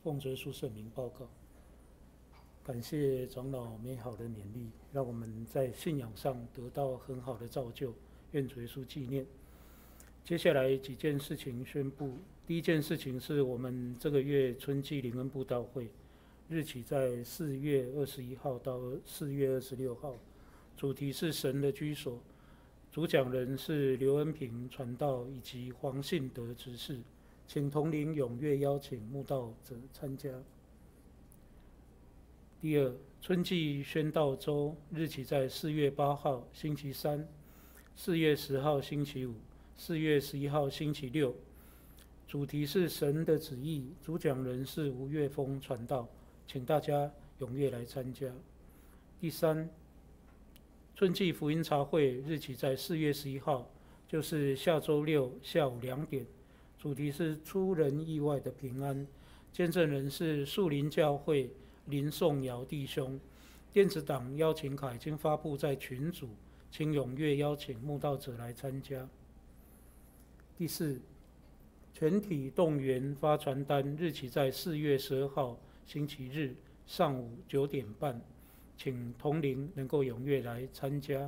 奉主耶稣圣名报告。感谢长老美好的勉励，让我们在信仰上得到很好的造就，愿主耶稣纪念。接下来几件事情宣布。第一件事情是我们这个月春季灵恩布道会，日期在四月二十一号到四月二十六号，主题是神的居所，主讲人是刘恩平传道以及黄信德执事，请同灵踊跃邀请慕道者参加。第二，春季宣道周日期在四月八号星期三、四月十号星期五、四月十一号星期六，主题是神的旨意，主讲人是吴岳峰传道，请大家踊跃来参加。第三，春季福音茶会日期在四月十一号，就是下周六下午两点，主题是出人意外的平安，见证人是树林教会林颂尧弟兄，电子档邀请卡已经发布在群组，请踊跃邀请慕道者来参加。第四，全体动员发传单日期在四月十二号星期日上午九点半，请同龄能够踊跃来参加。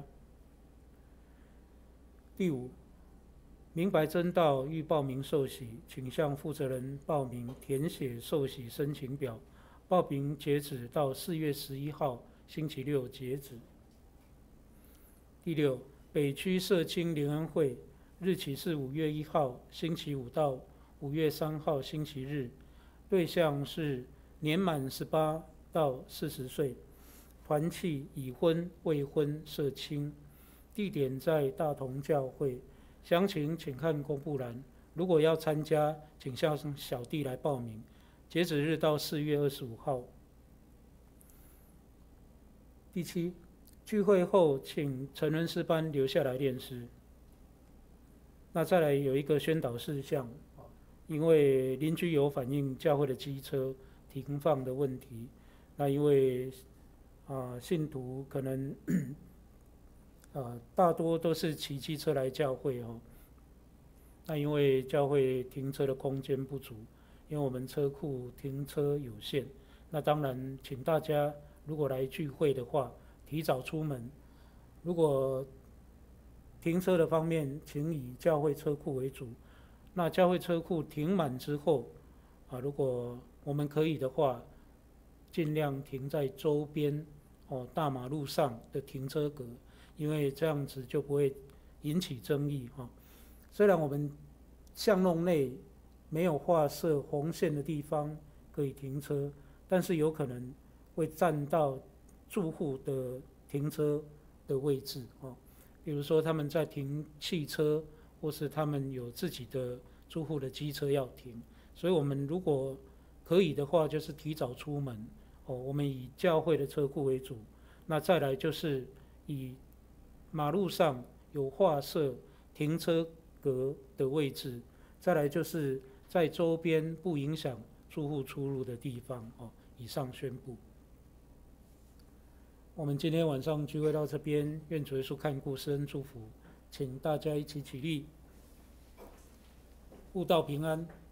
第五，明白真道欲报名受洗，请向负责人报名填写受洗申请表，报名截止到四月十一号星期六截止。第六，北区社青联恩会日期是五月一号星期五到五月三号星期日，对象是年满十八到四十岁，团契已婚、未婚社青，地点在大同教会，详情请看公布栏。如果要参加，请向小弟来报名。截止日到四月二十五号。第七，聚会后请成人诗班留下来练诗。那再来有一个宣导事项，因为邻居有反映教会的机车停放的问题，那因为啊信徒可能啊大多都是骑机车来教会哦，那因为教会停车的空间不足。因为我们车库停车有限，那当然请大家如果来聚会的话，提早出门。如果停车的方面，请以教会车库为主。那教会车库停满之后，啊，如果我们可以的话，尽量停在周边哦大马路上的停车格，因为这样子就不会引起争议哈、哦。虽然我们巷弄内没有画设红线的地方可以停车，但是有可能会占到住户的停车的位置哦。比如说他们在停汽车，或是他们有自己的住户的机车要停，所以我们如果可以的话，就是提早出门哦。我们以教会的车库为主，那再来就是以马路上有画设停车格的位置，再来就是在周边不影响住户出入的地方哦。以上宣布。我们今天晚上聚会到这边，愿主耶稣看顾，施恩祝福，请大家一起起立，悟道平安。